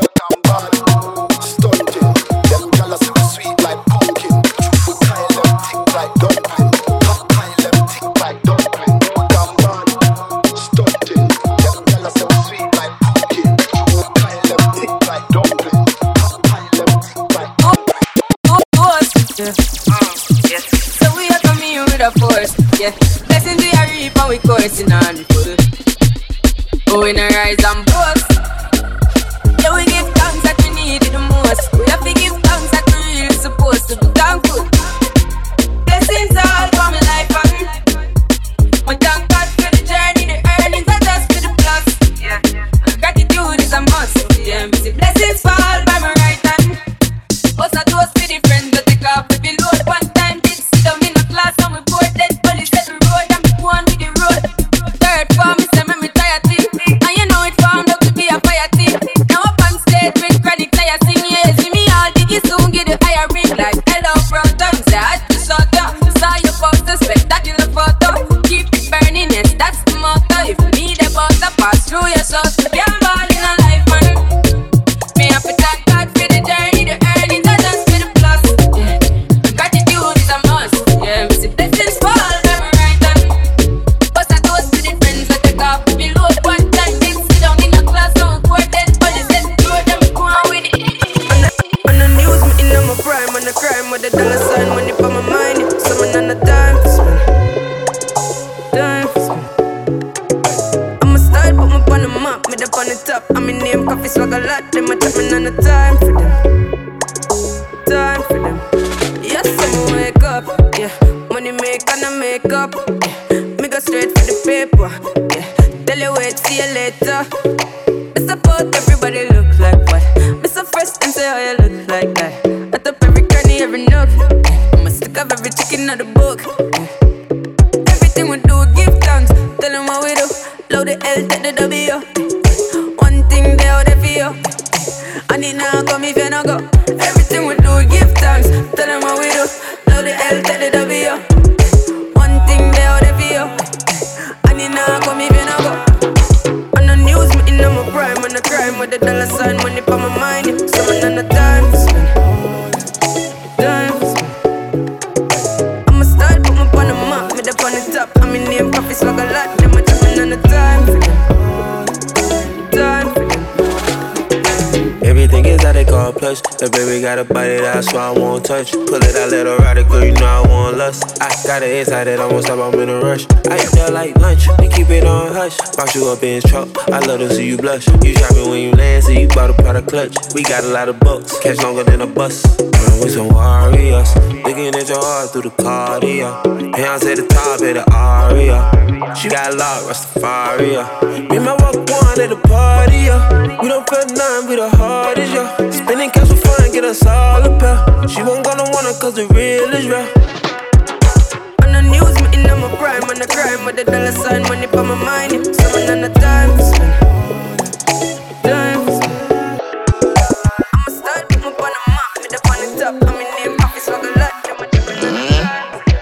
Stunting, them gal are so sweet like pumpkin. Kyle them thick like dumpling. Kyle them thick like dumpling. Damn man, stunting, them gal are so sweet like pumpkin. Kyle them thick like dumpling. Kyle them thick like
dumpling. Yeah. So we are coming in with a force. Yeah. Blessings we are reap and we coursing on full. Oh, we not rise and boast. Yeah, we give thanks that we need it the most. We have to give thanks that we really supposed to be thankful. Blessings all for my life and my thank God for the journey. The earnings are just for the plus. Yeah, gratitude is a must. Yeah, see blessings fall by my right hand. What's a toast for the friends that take off the load. One time did sit down in a class and we board dead police at the road and we go on with the road. Third form, me say me tired thing. And you know it formed up to be a fire thing. Now up on stage with chronic liar sing. Yeah, see me all diggy soon get the higher ring. Like hello brother, me say I had to shut up. Saw your poster, spectacular photo. Keep it burning, yes, that's the motto. If you need a butter, pass through your sauce. Can't ball in a life, man. Me have to thank God for the journey. The earnings are just for the plus. Yeah, gratitude is a must. Yeah, me see blessings fall by my right hand. What's a toast to the friends that take off the load. One time they sit down in a class and we dead police at the road and we go on with it.
On the news, me in my prime, on the crime with the dollar sign, money for my mind. Someone on the time for spend. Time for spend. I'm a style, put me on the map, me up on the top. I'm in name, coffee swag a lot. Them a chat me on the time for them. Time for them. Yes, I'm wake up. Yeah, money make and I make up. Yeah, me go straight for the paper. Yeah, tell you wait, see you later. Me support everybody look like what? Me so first and say how you look like that. I top every cranny, every nook. I'ma stick up every chicken on the book. Everything we do, give thanks. Tell them what we do. Load the L, take the W. One thing they out there for you. And it now come if you no go. Everything we do, give thanks. Tell them what we do. Load the L, take the W. One thing they out there for you. And it now come if you no go. On the news, me in my prime, on the crime with the dollar sign, money for my mind. Someone on the time for spend. Time for spend. I'ma start, put me on the map, me up on the top. I'm in name, coffee swag a lot. Them a chatting on the time for them. Time for them.
Everything is how they call plush. The baby got a body, that's why I won't touch. Pull it out, let her ride it, girl, you know I want lust. I got it inside it, almost stop, I'm in a rush. I eat that like lunch, and keep it on hush. Box you up in his truck, I love to see you blush. You shopping when you land, so you bought a product clutch. We got a lot of bucks, catch longer than a bus. We some warriors, looking at your heart through the cardio. Beyonce the top of the aria. She got a lot, Rastafaria. Me my walk one at the party, yeah. We don't feel nothing, we the hardest, yeah. Spending cash for fun, get us all a pair. She won't gonna want it cause the real is real.
On the news, me in my prime, on the crime with the dollar sign, money for my mind. Someone on the time for spend. Time for spend. I'ma start, put me on the map, me up on the top. I'm in name, coffee swag a lot. Them a chicken on the time.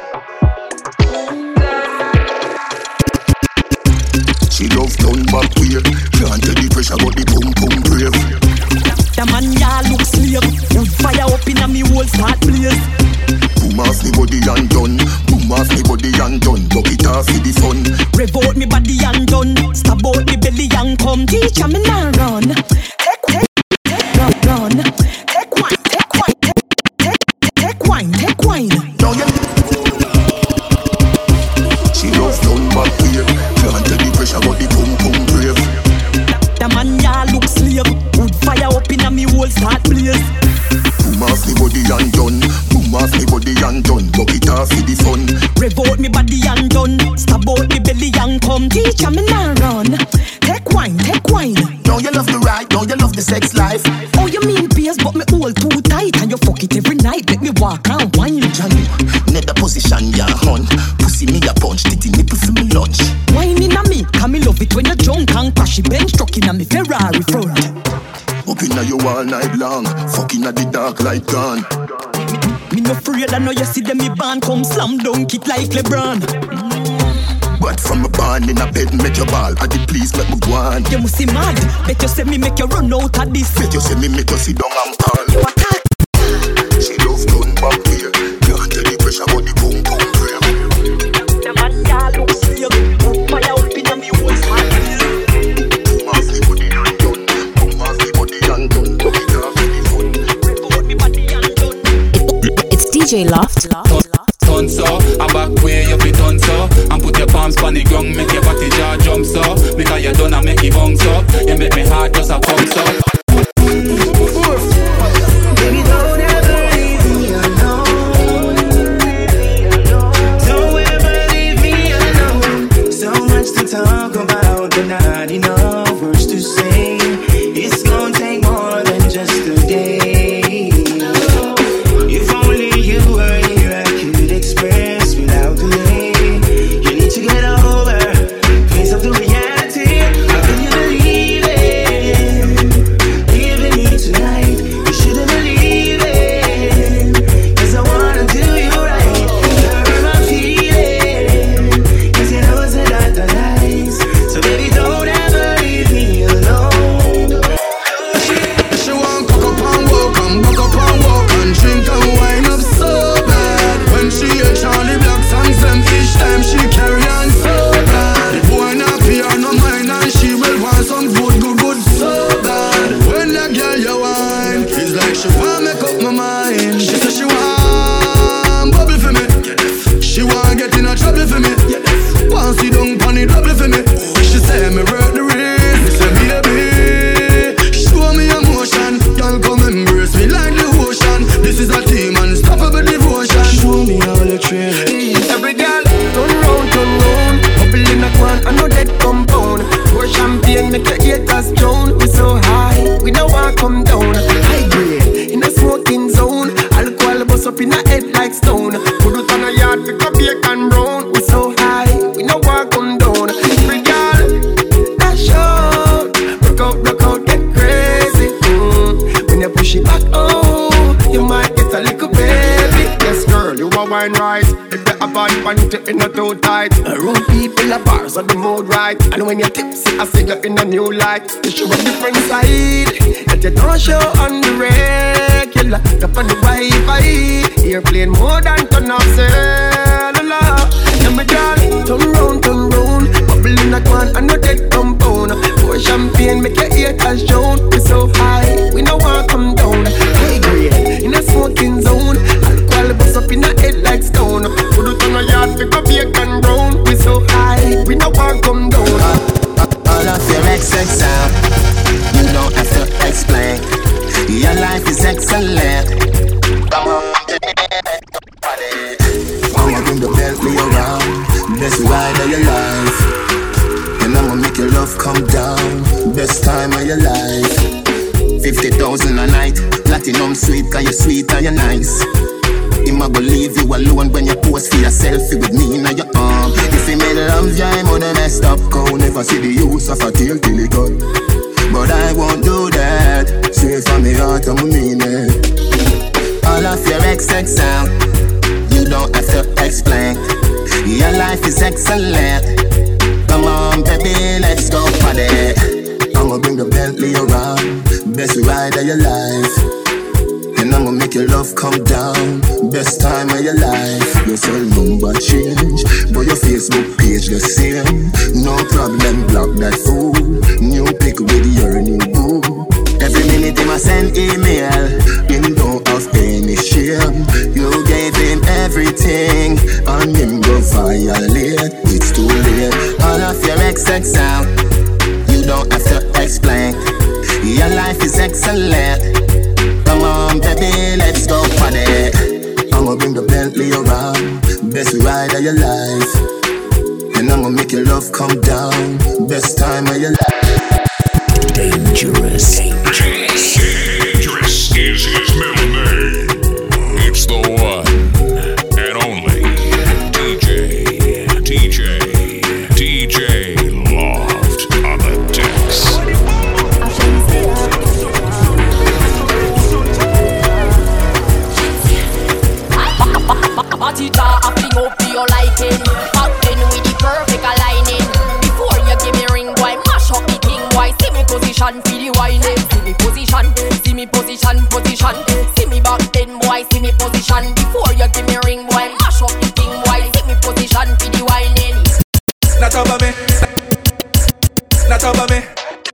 She love down back here. Can't tell the pressure but the pum pum brave.
The man ya look slave. Wood fire up in a me whole start blaze.
Boom off me body and done. Boom off me body and done. Buck it off for the fun.
Rev out me body and done. Stab out me belly and come. Teacher me now run. Run. Take wine. Take wine.
She love down back here. Can't tell the pressure but the pum pum brave.
The man ya look slave. Wood fire up in a me whole start blaze.
Boom off me body and done. Boom off me body and done. Buck it off for the fun.
Rev out me body and done. Stop out the belly and come. Teacher, me nah run. Take wine, take wine.
Don't you love the ride? Don't you love the sex life?
Oh, you mean beers, but me hold too tight. And you fuck it every night. Let me walk and wine.
Nether position, ya hun. Pussy me a punch, titty nipple for me lunch.
Wine in a me, can me love it when you're drunk and crashy bench truck in a me Ferrari front.
Up inna you all night long, fucking at the dark light gone.
Me no afraid, I know you see them me band come slam dunk it like LeBron.
But from a barn in a bed, make your ball, I did please make me go on.
You must see mad, bet you say me make you run out of this.
Bet you say me make you sit down and call.
You attack.
She love turn back here, can't tell the pressure but the boom boom prayer.
The man ya look serious, fire up inna me whole smart.
Boom off the body and done, boom off the body and done, boom it off the fun.
It's DJ Loft.
Done so, I back way you be done so. And put your palms on the ground, make your body jaw jump so. Because you done and make it bounce up. You make me heart just a pump up.
Baby, don't ever leave me alone. Don't ever leave me alone. So much to talk about, but not enough words to say. It's gonna take more than just a day. If only you were here, I could express without delay. You need to get over, face up the reality. How can you believe it? Leaving me tonight, you shouldn't believe it. 'Cause I wanna do you right, hurt my feelings. 'Cause you know it's not the nice. So baby, don't ever leave me alone.
She want cock up and walk and drink and wine up so bad. When she hear Charlie Black songs, them each time she carry on so bad. The boy not pay her no mind and she will want some good so bad. When that girl you wine, it's like she want make up my mind. She say she want bubble for me. She want get in a trouble for me. Want sit down pon the double for me. She say me work the race. Me say baby, show me emotion. Y'all come embrace me like the ocean. This is a team unstoppable devotion.
Show me how you train. Every girl, turn round. Bubble in a can, I know that compound. Pour champagne, make your haters drown. We so high, we don't want come down. High grade, in a smoking zone. Alcohol bust up in a head like stone. Put it on a yard, pick up bacon and brown. We so high, we don't want come down. Every girl, dash out. Broke out, get crazy. When you push it back, oh, you might get a little baby. Yes, girl, you are wine right. If you have bad panty in a too tight. Around people are bars on the mood right. And when you're tipsy, I see you in a new light. You show a different side that you don't show on the regular. Up on the Wi-Fi, airplane more than turn off cellular. Yeah, my girl, turn round. Bubble in a can, I know that compound. Pour champagne, make your haters drown. We so high, we no want come down. High grade, in a smoking zone. Alcohol bust up in a head like stone. Put it on a yard, pick up bacon brown. We so high, we no want come down.
All of your excess sound, you don't have to explain. Your life is excellent. I'ma bring the Bentley around, best ride of your life. And I'ma make your love come down, best time of your life. 50,000 a night, platinum sweet, 'cause you're sweet and you're nice. I'ma go leave you alone when you pose for your selfie with me in your arm. If you made love, yeah, I'm on the messed up cow. Never see the use of a tail till it cut. But I won't do that, straight from the heart, I'ma mean it. All of your excess sound, you don't have to explain. Your life is excellent. Come on, baby, let's go party. I'ma bring the Bentley around, best ride of your life. And I'ma make your love come down, best time of your life. Your cell number change, but your Facebook page the same. No problem, block that fool. New pic with your new boo. Every minute him a send email, him don't have any shame. You gave him everything, and him go violate. It's too late. All of your excess sound, you don't have to explain. Your life is excellent. Come on, baby, let's go party. I'ma bring the Bentley around, best ride of your life. want make your love come down. Best time of your life.
Dangerous. Dangerous is his middle name. It's the one and only DJ Loft on the decks.
Matita, I fling up to your liking. Back then with the perfect aligning. Before you give me ring, boy, mash up the thing, boy. See me position, feel the whining. See me position, see me position. See me back then, boy, see me position. Before you give me ring, boy, mash up the thing, boy. See me position, feel the whining.
Not over me. Not over me.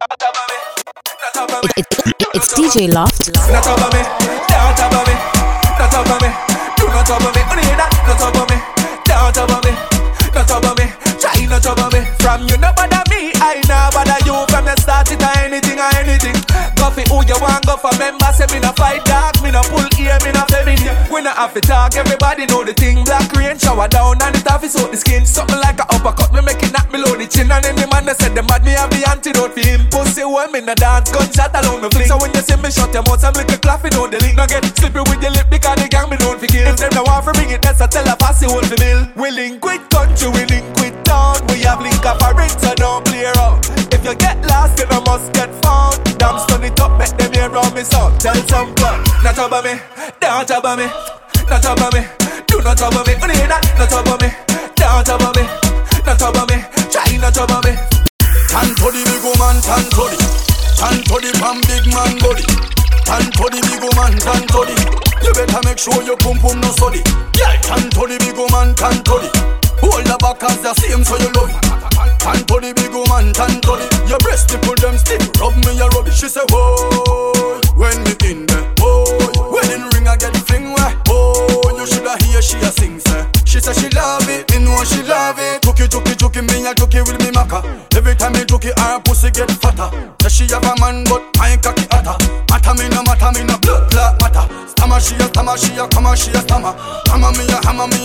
It's DJ Loft.
Not over me. Not over me. Not over me. Do not over me. Only that. Not over me. Not over me. Not over me. Try not over me. From you no bother me, I no bother you. From the start it or anything. Go for who you want, go for members. Say me no fight dark, me no pull ear, me no feminine. We no have to talk, everybody know the thing. Black rain, shower down and it off is out the skin. Something like a uppercut, me make it knock below the chin. And any man that said them bad, me have the antidote for him. Pussy one, me no dance, gunshot alone me fling. So when you see me shut your mouth, I'm like a clapping on the link. Now get slippery with your lip, because the gang me don't forgive. If them no want for bring it, that's a tell a pass the whole for bill. We link with country, we link with town. We have link up for it, so don't play around. If you get lost, then I must get found. Damn, stun it up, make them hear around me so. Tell some club, not over me, don't over me. Not over me, do not over me. Only that, not over me, don't over me. Not over me, try not over me.
Tan to the big woman, tan to the pan big man body. Tan to the big woman, tan to the. You better make sure your pum pum no study. Yeah, tan to the big woman, tan to the. Hold the back as the same so you love it. Tan to the big woman, tan to the. Your breast nipple them stiff, rub me your rubbish. She say, whoa, when me in there, whoa. Wedding ring I get fling where, whoa. You shoulda hear she a sing say. She say she love it, me know she love it. Tuki, me a tuki with me maka. Every time me tuki, her pussy get fatter. Say she have a man, but I ain't cocky hotter. Matter me no blood clot matter. Stammer she a, come on she a stammer. Hammer me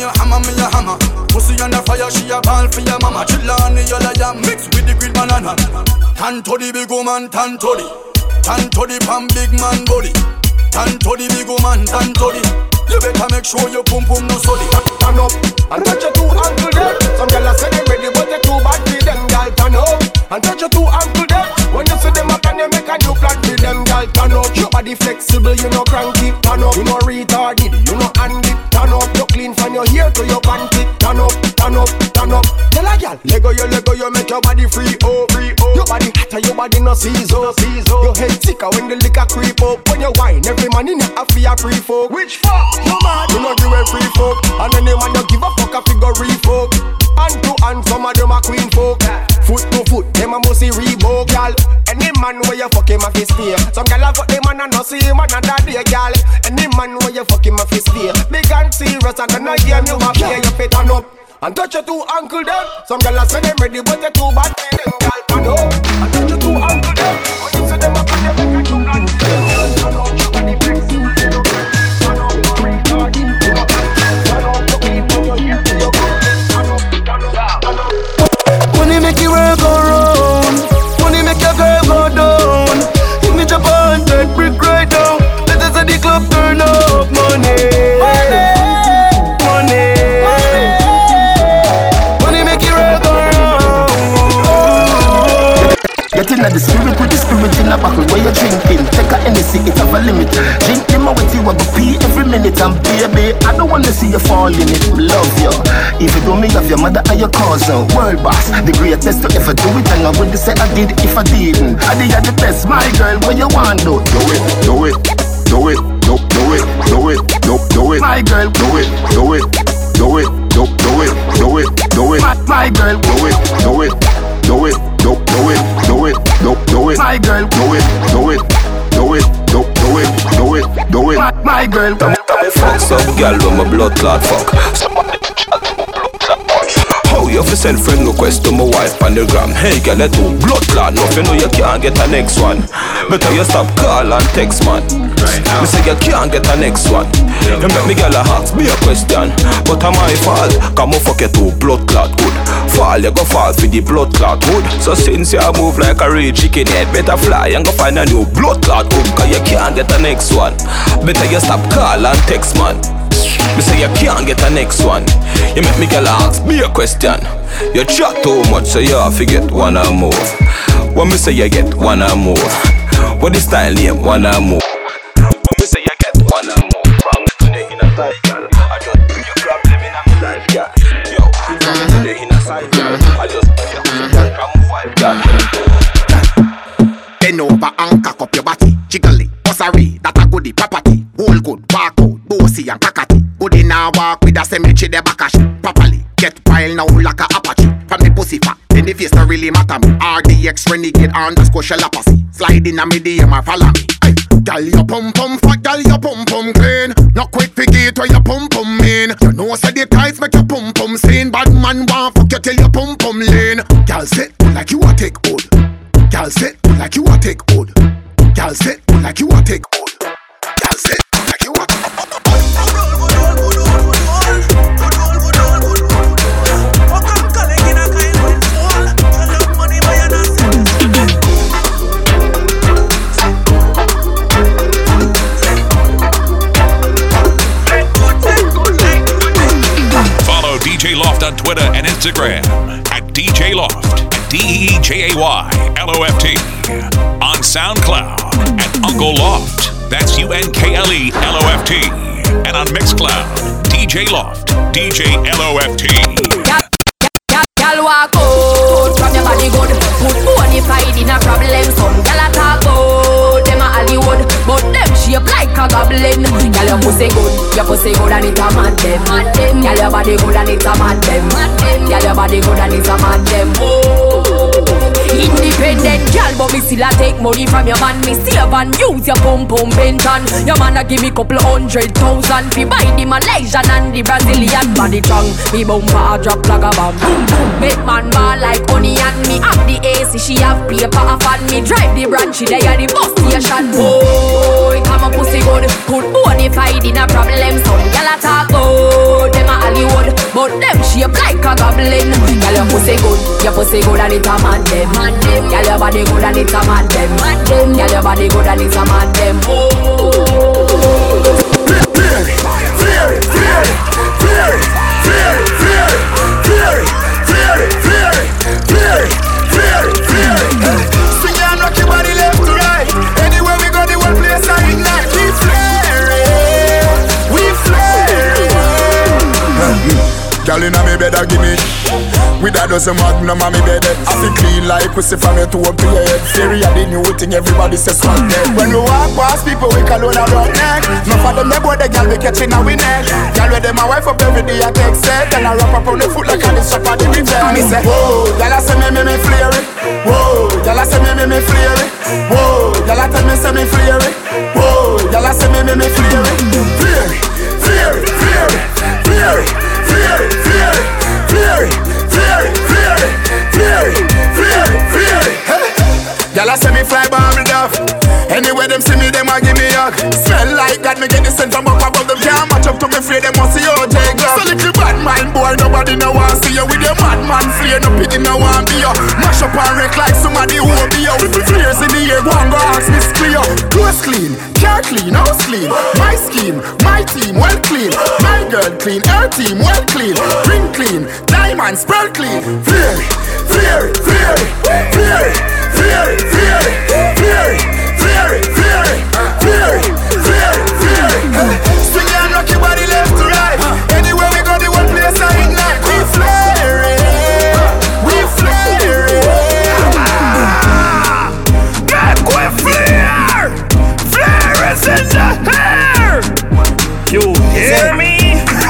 a hammer. Pussy on the fire, she a ball for your mama. Chillani your liar, mixed with the green banana. Tan to the big woman, tan to the pan big man body. Tan to the big woman, tan to the. You better make sure your pum pum no solid. Turn up and touch your two ankle there. Some gyal say they ready, but they too bad for them. Gyal turn up and touch your two ankle there. When you see them up and they make a new plan for them. Gyal turn up, your body flexible, you no cranky. Turn up, you no retarded, you no handy. Turn up, you clean from your hair to your panty. Turn up. Tell a gyal, Lego, you make your body free, oh. Your body hotter, your body no season. Your head sicker when the liquor creep up. When you wine, every man in your affair free folk. Which fuck? No man, you know you a free folk. And any man you give a fuck a figure folk. Hand to hand, some of them a queen folk. Foot to foot, them a must see Reebok, gal. Any man where you fuck him a fist fear. Some gal a fuck them and I no see him another day, gal. Any man where you fuck him a fist fear. Big and serious and no game you a play. You fit turn up and touch your two ankle them. Some gal a say them ready but they too bad for them, gal. Turn up and touch your two ankle them. When you see them up and they make a two blood. Turn up your body flexible, you know. Turn up your retarded, you know. Turn up your clean from your hair to your body.
Money make you work go round. Money make your girl go down. If me jump on that brick right down, let us at the club turn up. Money make you work go round. Get in the spirit with the spirit in a bottle where you're drinking. Take a Hennessy, it have a limit. Drink them with you, I go pee every minute. And baby, I don't wanna see you fall in it. Love you. If you do me, have your mother and your cousin. World boss, the greatest to ever do it. And I wouldn't say I did if I didn't. I did the best, my girl. What you want do? Do it. My girl, do it. My girl, do it. My girl, do it. My girl,
fuck some girl with my blood clot fuck. Somebody blood clot. How
Yo, you fi send friend request to my wife on the gram. Hey girl, let do blood clot. No, you know you can't get a next one. Better you stop call and text man. Me say you can't get a next one. You make me girl ask me a question, but am I fall? Come on, fuck you too, blood clot good. Fall, you go fall for the blood clot good. So since you move like a real chicken head, better fly and go find a new blood clot good. Cause you can't get a next one. Better you stop call and text man. Me say you can't get a next one. You make me girl ask me a question. You chat too much, so you have to get one or more. When me say you get one or more, what is style name one or more? When me say you get one or more, promise today in a side, girl. I just bring your problem in my life, girl. Yo, promise today in a side, girl. I just bring your problem from 5, girl.
Bend over and cock up your body, jiggle it, bussary, that a goodie property. Whole good, walk out, bossy and cockatty. Good in a walk with a cemetery, the back properly. Get pile now like a apache. From the pussy fat, then the face don't really matter me. RDX renegade underscore shalapassy. Slide in a medium or follow me. Hey, girl your pum pum fat, girl your pum pum clean. Not quick figure where your pum pum mean. You know say the tights make your pum pum seen. Bad man want fuck you till your pum pum lean. Girl sit like you a take hold. Girl sit like you a take hold. Girl sit like you a take hold. Girl sit like you a take hold.
DJ Loft on Twitter and Instagram at DJ Loft, DEEJAYLOFT. On SoundCloud at Uncle Loft, that's UNKLELOFT. And on Mixcloud, DJ Loft, DJ LOFT.
Y'all walk out from your body good. Put bonafide in a problem. Some y'all talk about them a Hollywood, but them shape like a goblin. Y'all your pussy good and it a man them. Y'all your body good and it a man them. Y'all your body good and it a man them. Independent girl, but me still a take money from your man. Me save and use your pum pum pension. Your man a give me couple 100,000 fi buy the Malaysian and the Brazilian body tongue. Me bumper a drop like a bomb. Boom boom. Make man ball like honey and me have the AC. She have paper a fan. Me drive the branch. She there at the bus station. Boy, come a pussy good. Put bonafide in a problem. Some gyal a talk good. Them a Hollywood, but them shape like a goblin. Gyal your pussy good and it a man them. Gyal your body good and it a man them. Gyal your body good and it a man them.
Swing and rock your body left to right. Anywhere we go, the whole place I ignite. We flare.
Girl inna me bed, give me with a dozen magnum on me bed. I feel clean like pussy from your toe up to your head. Theory of the new thing, everybody says swag neck. When we walk past people, we call on a rock neck. Enough of them, they boy, the girl we catching a we neck. Girl with them, my wife up every day, I take set. And I wrap up on the foot like a shop at the retail. Me say, whoa, girl I say me flare it. Whoa, girl I say me flare it. Whoa, girl I tell me say me flare it. Whoa, girl I say me flare it. Flare it. Y'all say me fly bubble duff. Anywhere them see me, them a give me hug. Smell like God, me get the scent from up above them. Can't match up to me free, them must see OJ Glock. So little bad mind boy, nobody no want see you. With your madman flare, no pity no want be you. Mash up and wreck like somebody who will be you. With flares in the air, go and go ask me clear. Clothes clean, car clean, house clean. My scheme, my team, well clean. My girl clean, her team, well clean. Ring clean, diamonds, pearl clean. Flare it. Swing and rock your body left to right. Anywhere we go, the one place I ignite. We flare it. Make we flare. Flare is in the air. You hear me?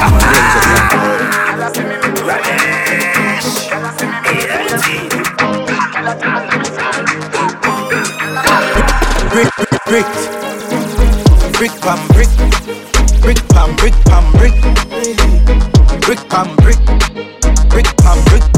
Brick pam brick, brick pam brick pam brick, brick pam brick, brick pam brick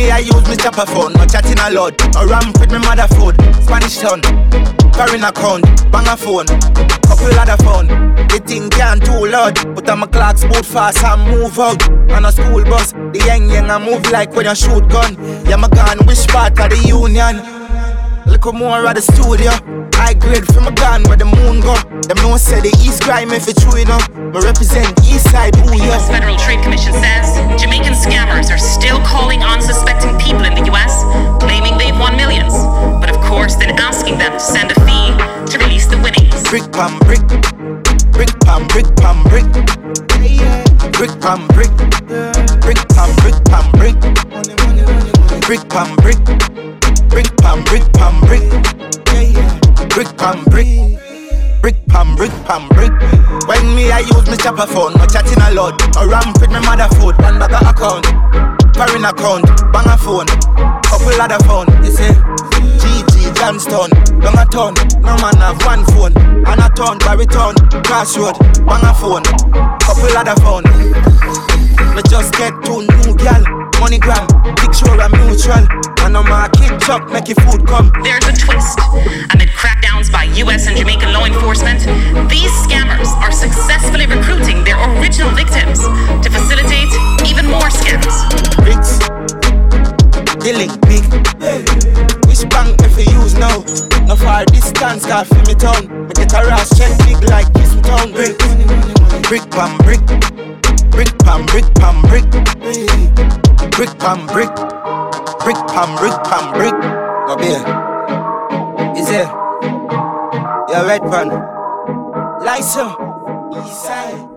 me, I use me chopper phone. No chatting a lot. A ram with me mother food. Spanish town. Foreign account. Bang a phone. Couple other phone. The thing can't too loud. Put on my clocks boot fast and move out. On a school bus. The young I move like when you shoot gun. Yeah, my gun. Which part of the union? Look more at the studio. I grade from a gun where the moon go. Them no say the East crime if it's true enough. Me represent East Side, ooh
The
yeah.
U.S. Federal Trade Commission says Jamaican scammers are still calling unsuspecting people in the U.S., claiming they've won millions, but of course then asking them to send a fee to release the winnings.
Brick pam brick, brick pam brick pam brick, brick pam brick, brick pam brick pam brick, brick pam brick, brick pam brick pam brick, brick pam brick, brick pam brick pam brick. When me I use me chopper phone, no chatting a lot. A ram with me mother food, one bag of account, foreign account, bang a phone, couple other phone. You say GG Johnston, long a ton, no man have one phone, and a ton baritone, crossroad, bang a phone, couple other phone. Me just get two new gal, MoneyGram, picture and mutual. And no market chop, make your food come.
There's a twist. Amid crackdowns by U.S. and Jamaican law enforcement, these scammers are successfully recruiting their original victims to facilitate even more scams.
Bricks, dealing big. Which bank if you use now? No far distance, got for me town. Me get a rash check big like this town. Brick, brick pam brick, brick pam brick pam brick, brick pam brick. Brick pam, brick pam, brick. Go here. Is it? You're red man. Lights up. East side.